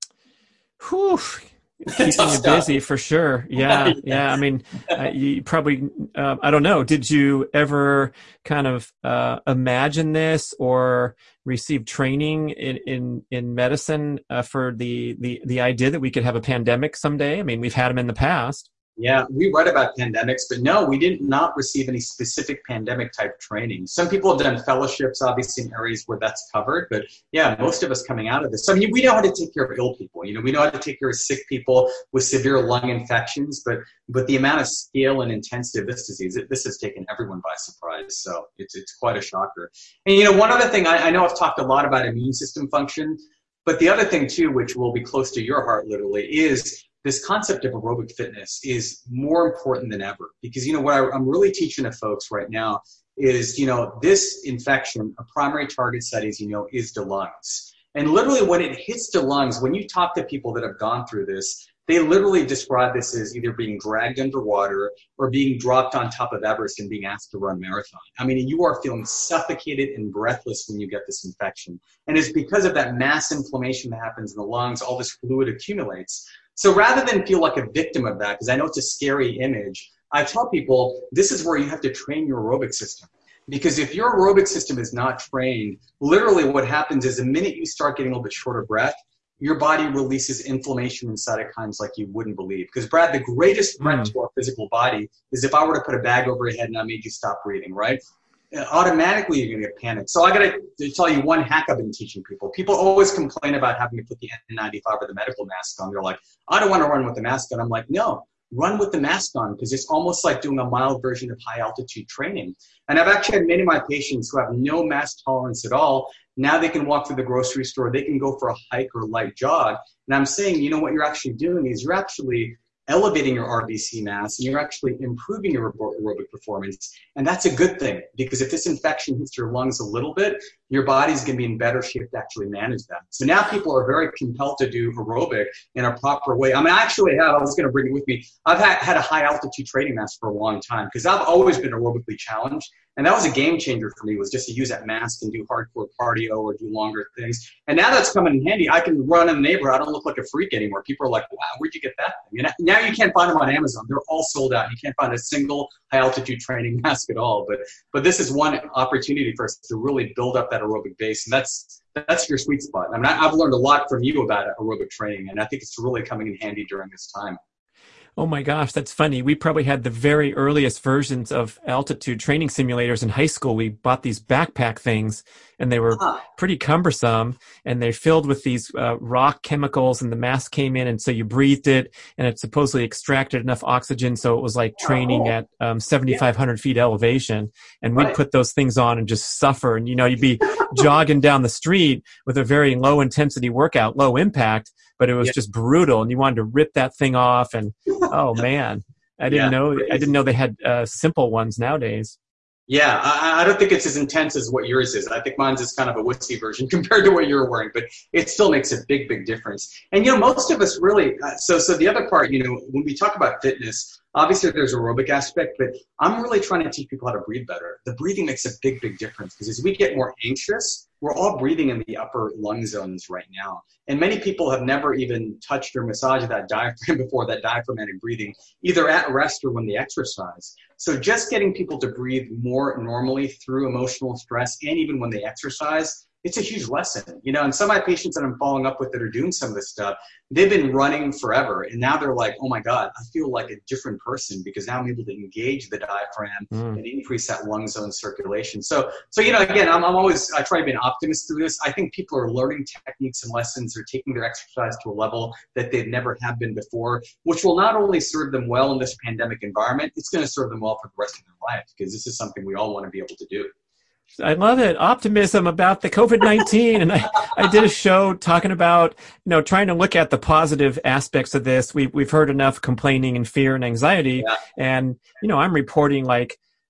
Whew. Keeping you busy for sure. Yeah, yeah. yeah. I mean, uh, you probably, uh, I don't know, did you ever kind of uh, imagine this or receive training in, in, in medicine uh, for the, the, the idea that we could have a pandemic someday? I mean, we've had them in the past. Yeah, we read about pandemics, but no, we did not receive any specific pandemic type training. Some people have done fellowships, obviously, in areas where that's covered. But yeah, most of us coming out of this. I mean, we know how to take care of ill people. You know, we know how to take care of sick people with severe lung infections. But but the amount of scale and intensity of this disease, it, this has taken everyone by surprise. So it's it's quite a shocker. And you know, one other thing, I, I know I've talked a lot about immune system function, but the other thing too, which will be close to your heart, literally, is this concept of aerobic fitness is more important than ever, because, you know, what I, I'm really teaching to folks right now is, you know, this infection, a primary target site, as you know, is the lungs. And literally when it hits the lungs, when you talk to people that have gone through this, they literally describe this as either being dragged underwater or being dropped on top of Everest and being asked to run a marathon. I mean, you are feeling suffocated and breathless when you get this infection. And it's because of that mass inflammation that happens in the lungs, all this fluid accumulates. So rather than feel like a victim of that, because I know it's a scary image, I tell people this is where you have to train your aerobic system. Because if your aerobic system is not trained, literally what happens is the minute you start getting a little bit short of breath, your body releases inflammation and cytokines like you wouldn't believe. Because Brad, the greatest threat mm. to our physical body is if I were to put a bag over your head and I made you stop breathing, right? Automatically you're going to get panicked. So I got to tell you one hack I've been teaching people. People always complain about having to put the N ninety-five or the medical mask on. They're like, I don't want to run with the mask on. I'm like, no, run with the mask on, because it's almost like doing a mild version of high altitude training. And I've actually had many of my patients who have no mask tolerance at all. Now they can walk through the grocery store. They can go for a hike or a light jog. And I'm saying, you know what you're actually doing is you're actually elevating your R B C mass, and you're actually improving your aerobic performance. And that's a good thing, because if this infection hits your lungs a little bit, your body's going to be in better shape to actually manage that. So now people are very compelled to do aerobic in a proper way. I mean, I actually have, I was going to bring it with me, I've had, had a high altitude training mask for a long time, because I've always been aerobically challenged. And that was a game changer for me, was just to use that mask and do hardcore cardio or do longer things. And now that's coming in handy. I can run in the neighborhood. I don't look like a freak anymore. People are like, wow, where'd you get that thing? And now you can't find them on Amazon. They're all sold out. You can't find a single high altitude training mask at all. But but this is one opportunity for us to really build up that aerobic base. And that's that's your sweet spot. I mean, I've learned a lot from you about aerobic training, and I think it's really coming in handy during this time. Oh my gosh, that's funny. We probably had the very earliest versions of altitude training simulators in high school. We bought these backpack things, and they were huh. pretty cumbersome, and they're filled with these uh, rock chemicals, and the mask came in, and so you breathed it, and it supposedly extracted enough oxygen, so it was like training oh. at um, seventy-five hundred yeah. feet elevation, and we'd right. put those things on and just suffer, and you know, you'd be jogging down the street with a very low intensity workout, low impact, but it was yeah. just brutal, and you wanted to rip that thing off, and oh man, I didn't yeah, know. Crazy. I didn't know they had uh, simple ones nowadays. Yeah, I, I don't think it's as intense as what yours is. I think mine's is kind of a wussy version compared to what you're wearing, but it still makes a big, big difference. And you know, most of us really. Uh, so, so the other part, you know, when we talk about fitness, obviously there's aerobic aspect, but I'm really trying to teach people how to breathe better. The breathing makes a big, big difference, because as we get more anxious, we're all breathing in the upper lung zones right now. And many people have never even touched or massaged that diaphragm before, that diaphragmatic breathing, either at rest or when they exercise. So just getting people to breathe more normally through emotional stress, and even when they exercise, it's a huge lesson. You know, and some of my patients that I'm following up with that are doing some of this stuff, they've been running forever, and now they're like, oh my God, I feel like a different person, because now I'm able to engage the diaphragm mm. and increase that lung zone circulation. So, so you know, again, I'm, I'm always, I try to be an optimist through this. I think people are learning techniques and lessons. They're taking their exercise to a level that they've never have been before, which will not only serve them well in this pandemic environment, it's going to serve them well for the rest of their life, because this is something we all want to be able to do. I love it. Optimism about the COVID nineteen. And I, I did a show talking about, you know, trying to look at the positive aspects of this. We, we've heard enough complaining and fear and anxiety. Yeah. And, you know, I'm reporting like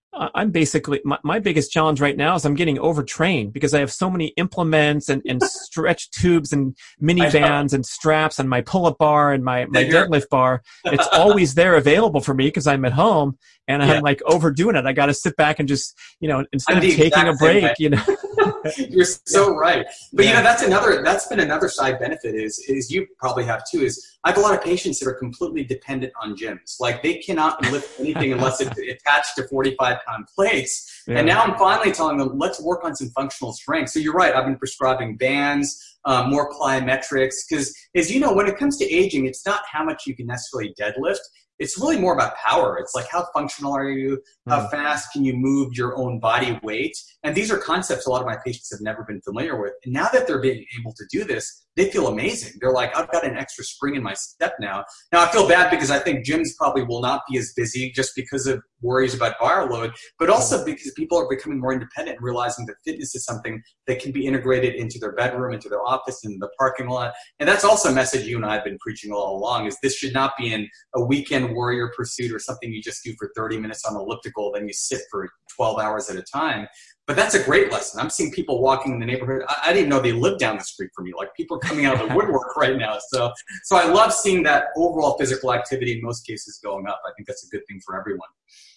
I'm basically, my, my biggest challenge right now is I'm getting overtrained because I have so many implements and, and stretch tubes and mini bands and straps and my pull-up bar and my, my deadlift bar. It's always there available for me because I'm at home and I'm yeah. like overdoing it. I got to sit back and just, you know, instead I'm of taking a break, you know. You're so right. But yeah. you know, that's another, that's been another side benefit is, is you probably have too, is I have a lot of patients that are completely dependent on gyms. Like they cannot lift anything unless it's attached to forty-five pound plates. Yeah. And now I'm finally telling them, let's work on some functional strength. So you're right. I've been prescribing bands, um, more plyometrics, because as you know, when it comes to aging, it's not how much you can necessarily deadlift. It's really more about power. It's like how functional are you? How mm. fast can you move your own body weight? And these are concepts a lot of my patients have never been familiar with. And now that they're being able to do this, they feel amazing. They're like, I've got an extra spring in my step now. Now I feel bad because I think gyms probably will not be as busy just because of worries about viral load, but also because people are becoming more independent and realizing that fitness is something that can be integrated into their bedroom, into their office, into the parking lot. And that's also a message you and I have been preaching all along, is this should not be in a weekend warrior pursuit or something you just do for thirty minutes on elliptical, then you sit for twelve hours at a time. But that's a great lesson. I'm seeing people walking in the neighborhood. I, I didn't even know they lived down the street from me. Like people are coming out of the woodwork right now. So, so I love seeing that overall physical activity in most cases going up. I think that's a good thing for everyone.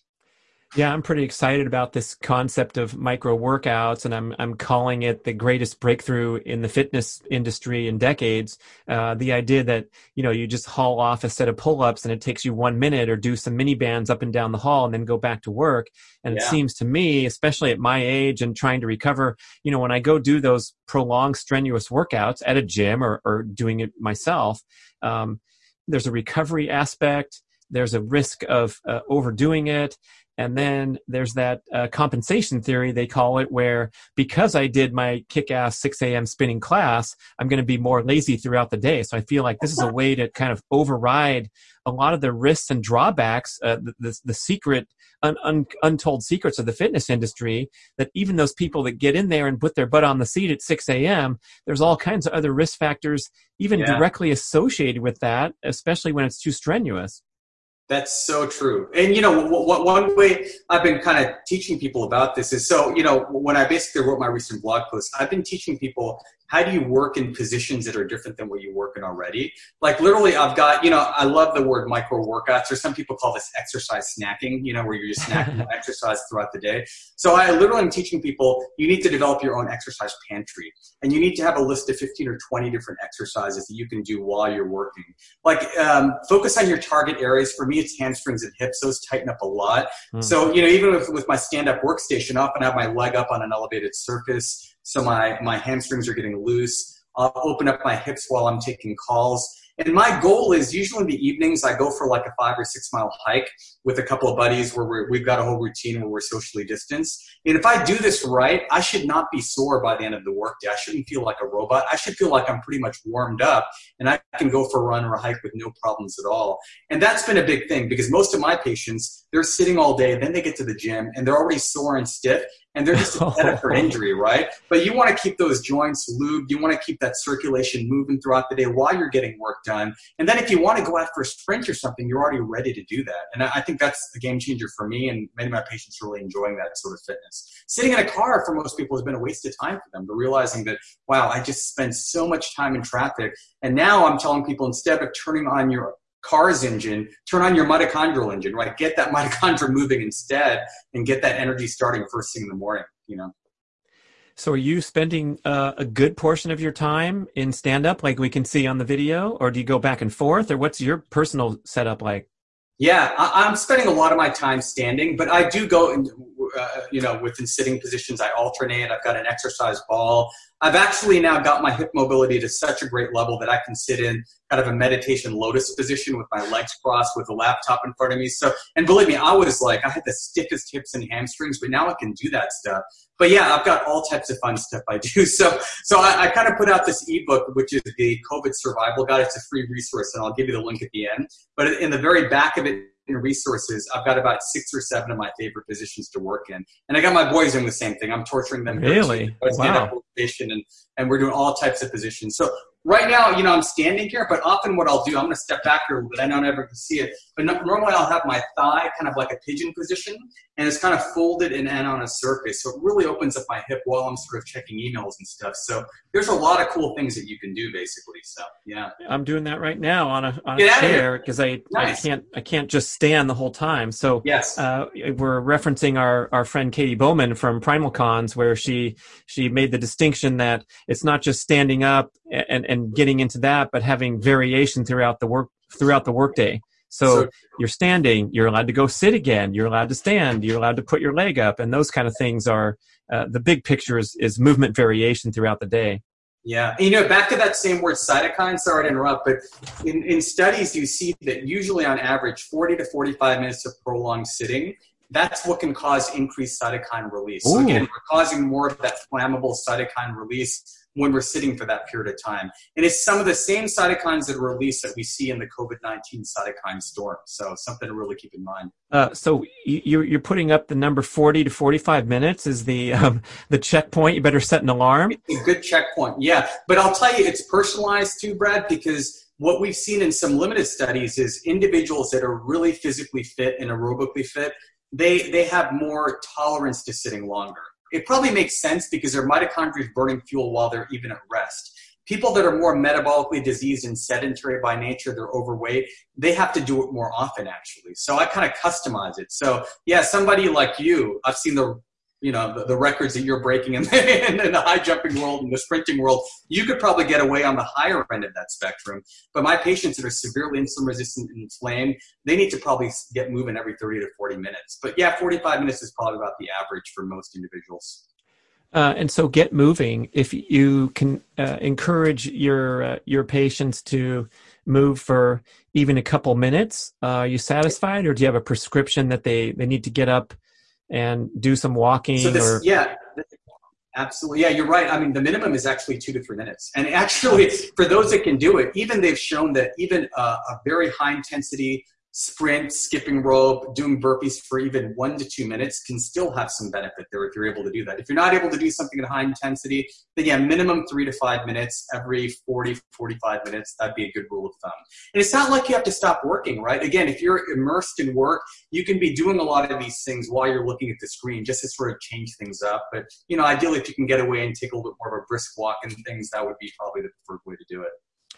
Yeah, I'm pretty excited about this concept of micro workouts, and I'm I'm calling it the greatest breakthrough in the fitness industry in decades. Uh, the idea that, you know, you just haul off a set of pull-ups and it takes you one minute, or do some mini bands up and down the hall and then go back to work. And yeah. it seems to me, especially at my age and trying to recover, you know, when I go do those prolonged strenuous workouts at a gym or, or doing it myself, um, there's a recovery aspect. There's a risk of uh, overdoing it. And then there's that uh, compensation theory, they call it, where because I did my kick-ass six a.m. spinning class, I'm going to be more lazy throughout the day. So I feel like this is a way to kind of override a lot of the risks and drawbacks, uh, the, the, the secret, un, un, untold secrets of the fitness industry, that even those people that get in there and put their butt on the seat at six a.m., there's all kinds of other risk factors even yeah. directly associated with that, especially when it's too strenuous. That's so true. And, you know, w- w- one way I've been kind of teaching people about this is, so, you know, when I basically wrote my recent blog post, I've been teaching people, how do you work in positions that are different than what you work in already? Like literally I've got, you know, I love the word micro workouts, or some people call this exercise snacking, you know, where you're just snacking exercise throughout the day. So I literally am teaching people, you need to develop your own exercise pantry, and you need to have a list of fifteen or twenty different exercises that you can do while you're working. Like um, focus on your target areas. For me, it's hamstrings and hips. Those tighten up a lot. Mm. So, you know, even with, with my stand-up workstation, I often have my leg up on an elevated surface. So my, my hamstrings are getting loose. I'll open up my hips while I'm taking calls. And my goal is usually in the evenings, I go for like a five or six mile hike with a couple of buddies where we're, we've got a whole routine where we're socially distanced. And if I do this right, I should not be sore by the end of the workday. I shouldn't feel like a robot. I should feel like I'm pretty much warmed up and I can go for a run or a hike with no problems at all. And that's been a big thing because most of my patients, they're sitting all day, then they get to the gym and they're already sore and stiff. And they're just a setup for injury, right? But you want to keep those joints lubed. You want to keep that circulation moving throughout the day while you're getting work done. And then if you want to go out for a sprint or something, you're already ready to do that. And I think that's a game changer for me, and many of my patients are really enjoying that sort of fitness. Sitting in a car for most people has been a waste of time for them, but realizing that, wow, I just spend so much time in traffic. And now I'm telling people, instead of turning on your car's engine, turn on your mitochondrial engine, right? Get that mitochondria moving instead and get that energy starting first thing in the morning, you know? So are you spending uh, a good portion of your time in stand-up like we can see on the video, or do you go back and forth, or what's your personal setup like? Yeah, I, I'm spending a lot of my time standing, but I do go in, uh, you know, within sitting positions. I alternate. I've got an exercise ball. I've actually now got my hip mobility to such a great level that I can sit in kind of a meditation lotus position with my legs crossed with a laptop in front of me. So, and believe me, I was like, I had the stiffest hips and hamstrings, but now I can do that stuff. But yeah, I've got all types of fun stuff I do. So, so I, I kind of put out this ebook, which is the COVID Survival Guide. It's a free resource, and I'll give you the link at the end. But in the very back of it, in resources, I've got about six or seven of my favorite positions to work in. And I got my boys doing the same thing. I'm torturing them. Really? Wow. And, and we're doing all types of positions. So right now, you know, I'm standing here, but often what I'll do, I'm going to step back here a little bit. I don't ever can see it, but no, normally I'll have my thigh kind of like a pigeon position, and it's kind of folded and, and on a surface. So it really opens up my hip while I'm sort of checking emails and stuff. So there's a lot of cool things that you can do, basically. So yeah, I'm doing that right now on a, on a Get out of chair because I, Nice. I can't I can't just stand the whole time. So yes, uh, we're referencing our, our friend Katie Bowman from Primal Cons, where she she made the distinction that it's not just standing up and, and getting into that, but having variation throughout the work throughout the workday. So, so you're standing, you're allowed to go sit again, you're allowed to stand, you're allowed to put your leg up, and those kind of things are uh, the big picture is, is movement variation throughout the day. Yeah. And, you know, back to that same word, cytokine, sorry to interrupt, but in, in studies, you see that usually on average, forty to forty-five minutes of prolonged sitting, that's what can cause increased cytokine release. So Ooh. again, we're causing more of that flammable cytokine release when we're sitting for that period of time. And it's some of the same cytokines that are released that we see in the COVID nineteen cytokine storm. So something to really keep in mind. Uh, so you're, you're putting up the number forty to forty-five minutes is the, um, the checkpoint. You better set an alarm. It's a good checkpoint. Yeah. But I'll tell you, it's personalized too, Brad, because what we've seen in some limited studies is individuals that are really physically fit and aerobically fit, they, they have more tolerance to sitting longer. It probably makes sense because their mitochondria is burning fuel while they're even at rest. People that are more metabolically diseased and sedentary by nature, they're overweight, they have to do it more often, actually. So I kind of customize it. So yeah, somebody like you, I've seen the, you know, the, the records that you're breaking in the, in the high jumping world and the sprinting world. You could probably get away on the higher end of that spectrum. But my patients that are severely insulin resistant and inflamed, they need to probably get moving every thirty to forty minutes. But yeah, forty-five minutes is probably about the average for most individuals. Uh, and so get moving. If you can uh, encourage your uh, your patients to move for even a couple minutes, uh, are you satisfied, or do you have a prescription that they, they need to get up and do some walking? So this, or yeah, absolutely. Yeah, you're right. I mean, the minimum is actually two to three minutes. And actually, for those that can do it, even they've shown that even a, a very high intensity sprint, skipping rope, doing burpees for even one to two minutes can still have some benefit there if you're able to do that. If you're not able to do something at high intensity, then yeah, minimum three to five minutes every forty, forty-five minutes, that'd be a good rule of thumb. And it's not like you have to stop working, right? Again, if you're immersed in work, you can be doing a lot of these things while you're looking at the screen just to sort of change things up. But, you know, ideally, if you can get away and take a little bit more of a brisk walk and things, that would be probably the preferred way to do it.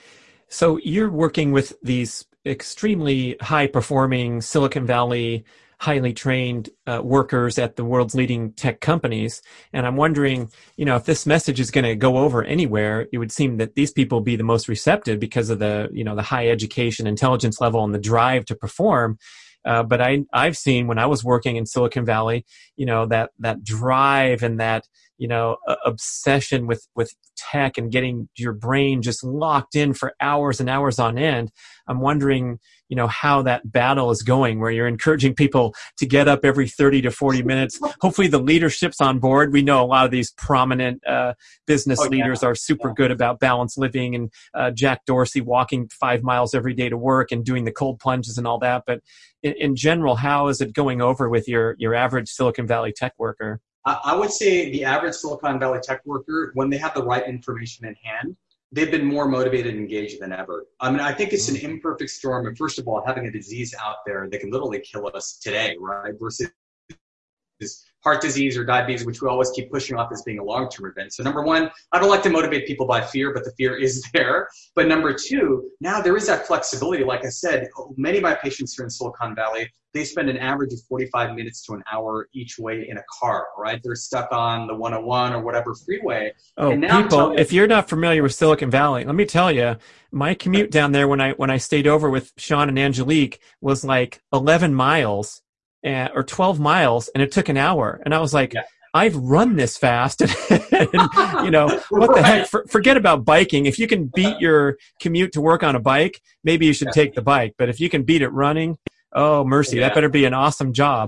So you're working with these extremely high-performing Silicon Valley, highly trained uh, workers at the world's leading tech companies. And I'm wondering, you know, if this message is going to go over anywhere, it would seem that these people be the most receptive because of the, you know, the high education, intelligence level, and the drive to perform. Uh, but I, I've seen when I was working in Silicon Valley, you know, that, that drive and that, you know, uh, obsession with, with tech and getting your brain just locked in for hours and hours on end. I'm wondering, you know, how that battle is going, where you're encouraging people to get up every thirty to forty minutes. Hopefully the leadership's on board. We know a lot of these prominent uh, business oh, yeah. leaders are super yeah. good about balanced living, and uh, Jack Dorsey walking five miles every day to work and doing the cold plunges and all that. But in, in general, how is it going over with your, your average Silicon Valley tech worker? I would say the average Silicon Valley tech worker, when they have the right information in hand, they've been more motivated and engaged than ever. I mean, I think it's an imperfect storm. And first of all, having a disease out there that can literally kill us today, right? Versus heart disease or diabetes, which we always keep pushing off as being a long-term event. So number one, I don't like to motivate people by fear, but the fear is there. But number two, now there is that flexibility. Like I said, many of my patients here in Silicon Valley, they spend an average of forty-five minutes to an hour each way in a car, right? They're stuck on the one oh one or whatever freeway. Oh, and now people, me- if you're not familiar with Silicon Valley, let me tell you, my commute down there when I when I stayed over with Sean and Angelique was like eleven miles uh, or twelve miles, and it took an hour. And I was like, yeah. I've run this fast. and, you know, what right. the heck? For, forget about biking. If you can beat your commute to work on a bike, maybe you should yeah. take the bike. But if you can beat it running, oh, mercy, yeah. that better be an awesome job, huh?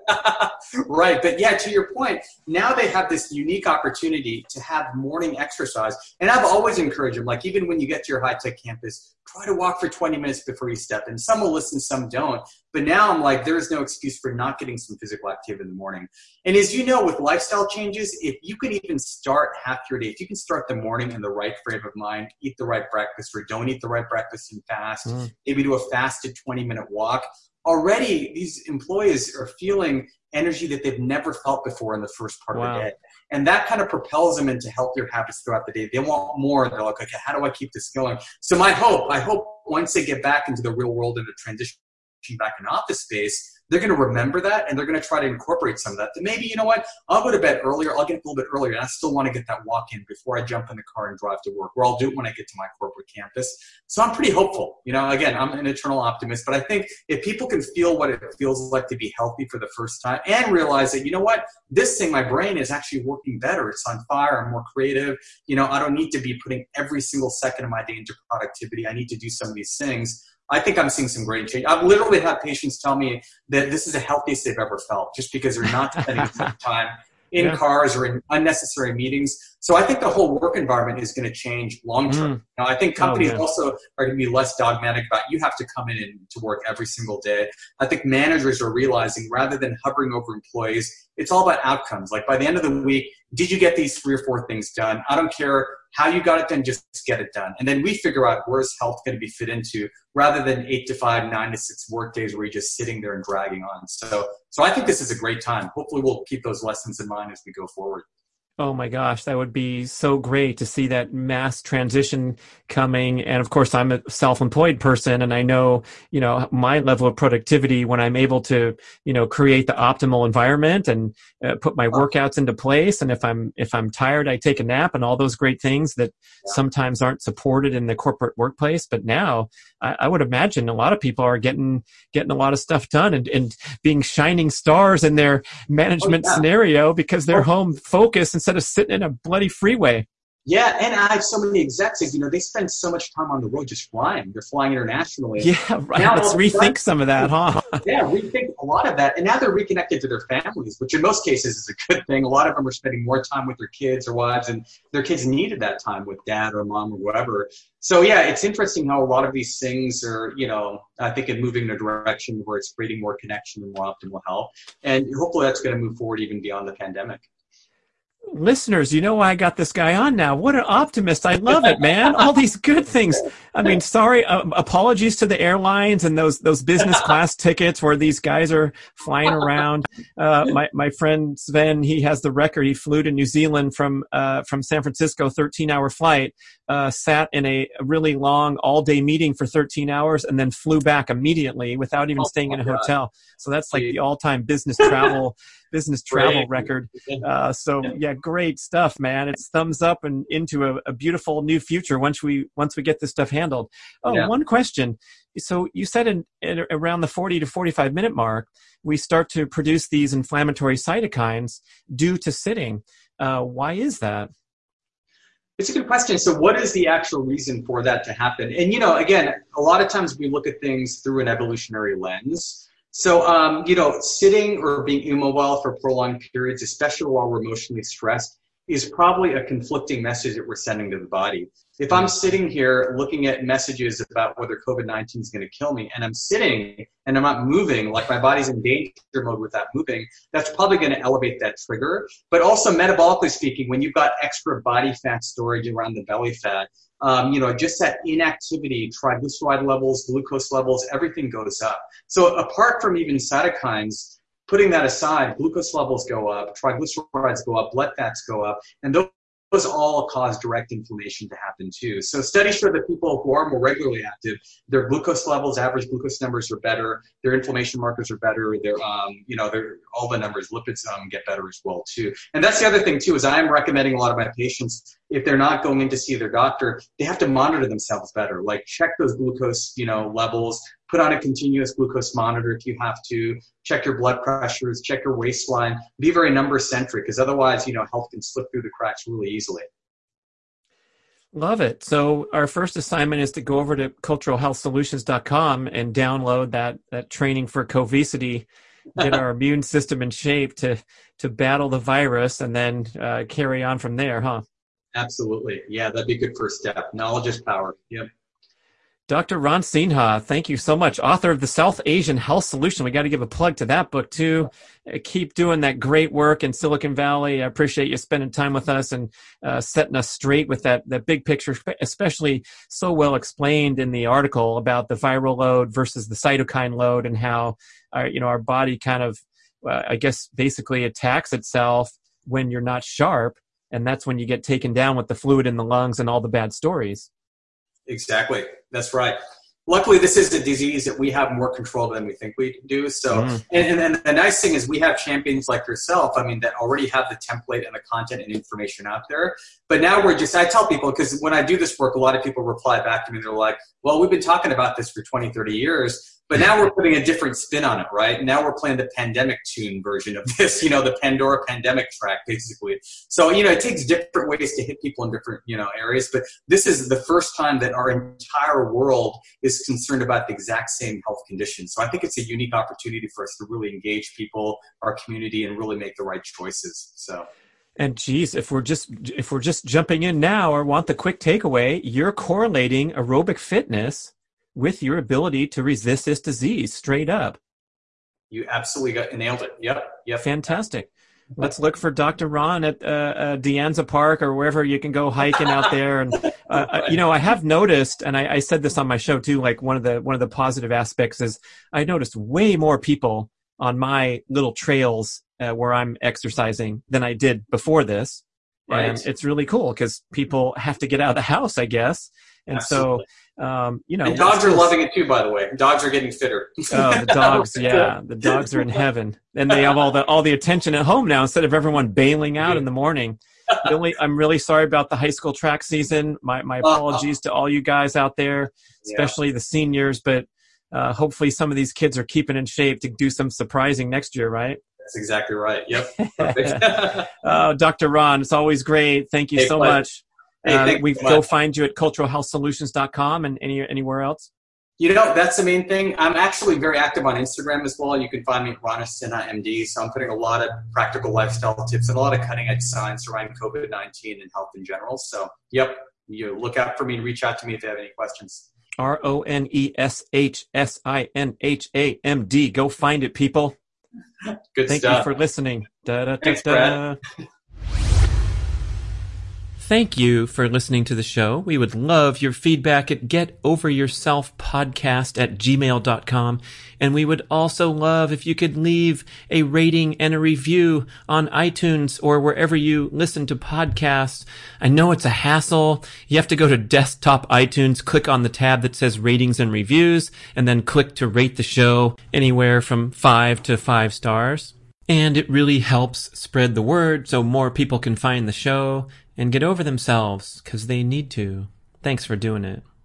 Right. But yeah, to your point, now they have this unique opportunity to have morning exercise. And I've always encouraged them, like even when you get to your high-tech campus, try to walk for twenty minutes before you step in. Some will listen, some don't. But now I'm like, there's no excuse for not getting some physical activity in the morning. And as you know, with lifestyle changes, if you can even start half your day, if you can start the morning in the right frame of mind, eat the right breakfast or don't eat the right breakfast and fast, mm. maybe do a fasted twenty minute walk, already these employees are feeling energy that they've never felt before in the first part wow. of the day. And that kind of propels them into healthier habits throughout the day. They want more. They're like, okay, how do I keep this going? So my hope, I hope once they get back into the real world and the transition back in office space, they're going to remember that and they're going to try to incorporate some of that. That maybe, you know what, I'll go to bed earlier, I'll get a little bit earlier, and I still want to get that walk in before I jump in the car and drive to work, or I'll do it when I get to my corporate campus. So I'm pretty hopeful. You know, again, I'm an eternal optimist, but I think if people can feel what it feels like to be healthy for the first time and realize that, you know what, this thing, my brain is actually working better. It's on fire. I'm more creative. You know, I don't need to be putting every single second of my day into productivity. I need to do some of these things. I think I'm seeing some great change. I've literally had patients tell me that this is the healthiest they've ever felt, just because they're not spending as much time in yeah. cars or in unnecessary meetings. So I think the whole work environment is going to change long term. Mm. Now, I think companies oh, also are going to be less dogmatic about you have to come in and to work every single day. I think managers are realizing rather than hovering over employees, it's all about outcomes. Like by the end of the week, did you get these three or four things done? I don't care how you got it done, just get it done. And then we figure out where's health going to be fit into, rather than eight to five, nine to six work days where you're just sitting there and dragging on. So, so I think this is a great time. Hopefully we'll keep those lessons in mind as we go forward. Oh my gosh, that would be so great to see that mass transition coming. And of course, I'm a self-employed person, and I know, you know, my level of productivity when I'm able to, you know, create the optimal environment and uh, put my workouts into place. And if I'm if I'm tired, I take a nap, and all those great things that yeah. sometimes aren't supported in the corporate workplace. But now, I, I would imagine a lot of people are getting getting a lot of stuff done and, and being shining stars in their management oh, yeah. scenario because they're oh. home focused and instead of sitting in a bloody freeway. Yeah, and I have so many execs, you know, they spend so much time on the road just flying. They're flying internationally. Yeah, right. Now, let's rethink time, some of that, huh? Yeah, rethink a lot of that. And now they're reconnected to their families, which in most cases is a good thing. A lot of them are spending more time with their kids or wives, and their kids needed that time with dad or mom or whatever. So yeah, it's interesting how a lot of these things are, you know, I think in moving in a direction where it's creating more connection and more optimal health. And hopefully that's going to move forward even beyond the pandemic. Listeners, you know why I got this guy on now. What an optimist. I love it, man. All these good things. I mean, sorry, uh, apologies to the airlines and those those business class tickets where these guys are flying around. Uh, my my friend Sven, he has the record. He flew to New Zealand from uh, from San Francisco, thirteen hour flight, uh, sat in a really long all-day meeting for thirteen hours, and then flew back immediately without even oh, staying in a God. hotel. So that's like the all-time business travel business travel right. record. Uh, so yeah, great stuff, man. It's thumbs up and into a, a beautiful new future once we once we get this stuff handled. Oh, yeah. One question. So you said in, in around the forty to forty-five minute mark, we start to produce these inflammatory cytokines due to sitting. Uh, why is that? It's a good question. So what is the actual reason for that to happen? And, you know, again, a lot of times we look at things through an evolutionary lens. So, um, you know, sitting or being immobile for prolonged periods, especially while we're emotionally stressed, is probably a conflicting message that we're sending to the body. If I'm sitting here looking at messages about whether COVID nineteen is going to kill me, and I'm sitting and I'm not moving, like my body's in danger mode without moving, that's probably going to elevate that trigger. But also metabolically speaking, when you've got extra body fat storage around the belly fat, um, you know, just that inactivity, triglyceride levels, glucose levels, everything goes up. So apart from even cytokines, putting that aside, glucose levels go up, triglycerides go up, blood fats go up, and those Those all cause direct inflammation to happen too. So studies show that people who are more regularly active, their glucose levels, average glucose numbers are better, their inflammation markers are better, their um, you know, their all the numbers, lipids um, get better as well too. And that's the other thing too, is I'm recommending a lot of my patients, if they're not going in to see their doctor, they have to monitor themselves better. Like check those glucose, you know, levels. Put on a continuous glucose monitor if you have to. Check your blood pressures, check your waistline. Be very number-centric, because otherwise, you know, health can slip through the cracks really easily. Love it. So our first assignment is to go over to cultural health solutions dot com and download that that training for Covicity. get our immune system in shape to to battle the virus and then uh, carry on from there, huh? Absolutely. Yeah, that'd be a good first step. Knowledge is power. Yep. Doctor Ron Sinha, thank you so much. Author of the South Asian Health Solution. We got to give a plug to that book too. Keep doing that great work in Silicon Valley. I appreciate you spending time with us and uh, setting us straight with that, that big picture, especially so well explained in the article about the viral load versus the cytokine load and how our, you know, our body kind of, uh, I guess, basically attacks itself when you're not sharp. And that's when you get taken down with the fluid in the lungs and all the bad stories. Exactly. That's right. Luckily, this is a disease that we have more control than we think we do. So, mm. and, and the nice thing is we have champions like yourself, I mean, that already have the template and the content and information out there. But now we're just, I tell people, because when I do this work, a lot of people reply back to me. They're like, well, we've been talking about this for twenty, thirty years. But now we're putting a different spin on it, right? Now we're playing the pandemic tune version of this, you know, the Pandora pandemic track, basically. So, you know, it takes different ways to hit people in different, you know, areas. But this is the first time that our entire world is concerned about the exact same health condition. So I think it's a unique opportunity for us to really engage people, our community, and really make the right choices. So. And geez, if we're just if we're just jumping in now or want the quick takeaway, you're correlating aerobic fitness with your ability to resist this disease, straight up. You absolutely got nailed it. Yep. Yep. Fantastic. Let's look for Doctor Ron at uh, uh, De Anza Park or wherever you can go hiking out there. And uh, uh, you know, I have noticed, and I, I said this on my show too. Like one of the one of the positive aspects is I noticed way more people on my little trails uh, where I'm exercising than I did before this. Right. And it's really cool because people have to get out of the house, I guess. And Absolutely. so. Um, you know, and dogs are loving it too, by the way. Dogs are getting fitter. Oh, the dogs. Yeah. The dogs are in heaven and they have all the, all the attention at home now instead of everyone bailing out in the morning. Really, I'm really sorry about the high school track season. My, my apologies to all you guys out there, especially yeah. the seniors, but, uh, hopefully some of these kids are keeping in shape to do some surprising next year, right? That's exactly right. Yep. Perfect. Oh, Doctor Ron, it's always great. Thank you hey, so pleasure. much. Hey, uh, we go find you at cultural health solutions dot com and any, anywhere else. You know, that's the main thing. I'm actually very active on Instagram as well. You can find me at Ron Sinha M D. So I'm putting a lot of practical lifestyle tips and a lot of cutting edge science around COVID nineteen and health in general. So, yep, you look out for me and reach out to me if you have any questions. R O N E S H S I N H A M D. Go find it, people. Good Thank stuff. you for listening. Da, da, Thanks, da, da. Brad. Thank you for listening to the show. We would love your feedback at getoveryourselfpodcast at gmail dot com. And we would also love if you could leave a rating and a review on iTunes or wherever you listen to podcasts. I know it's a hassle. You have to go to desktop iTunes, click on the tab that says ratings and reviews, and then click to rate the show anywhere from five to five stars. And it really helps spread the word so more people can find the show and get over themselves, because they need to. Thanks for doing it.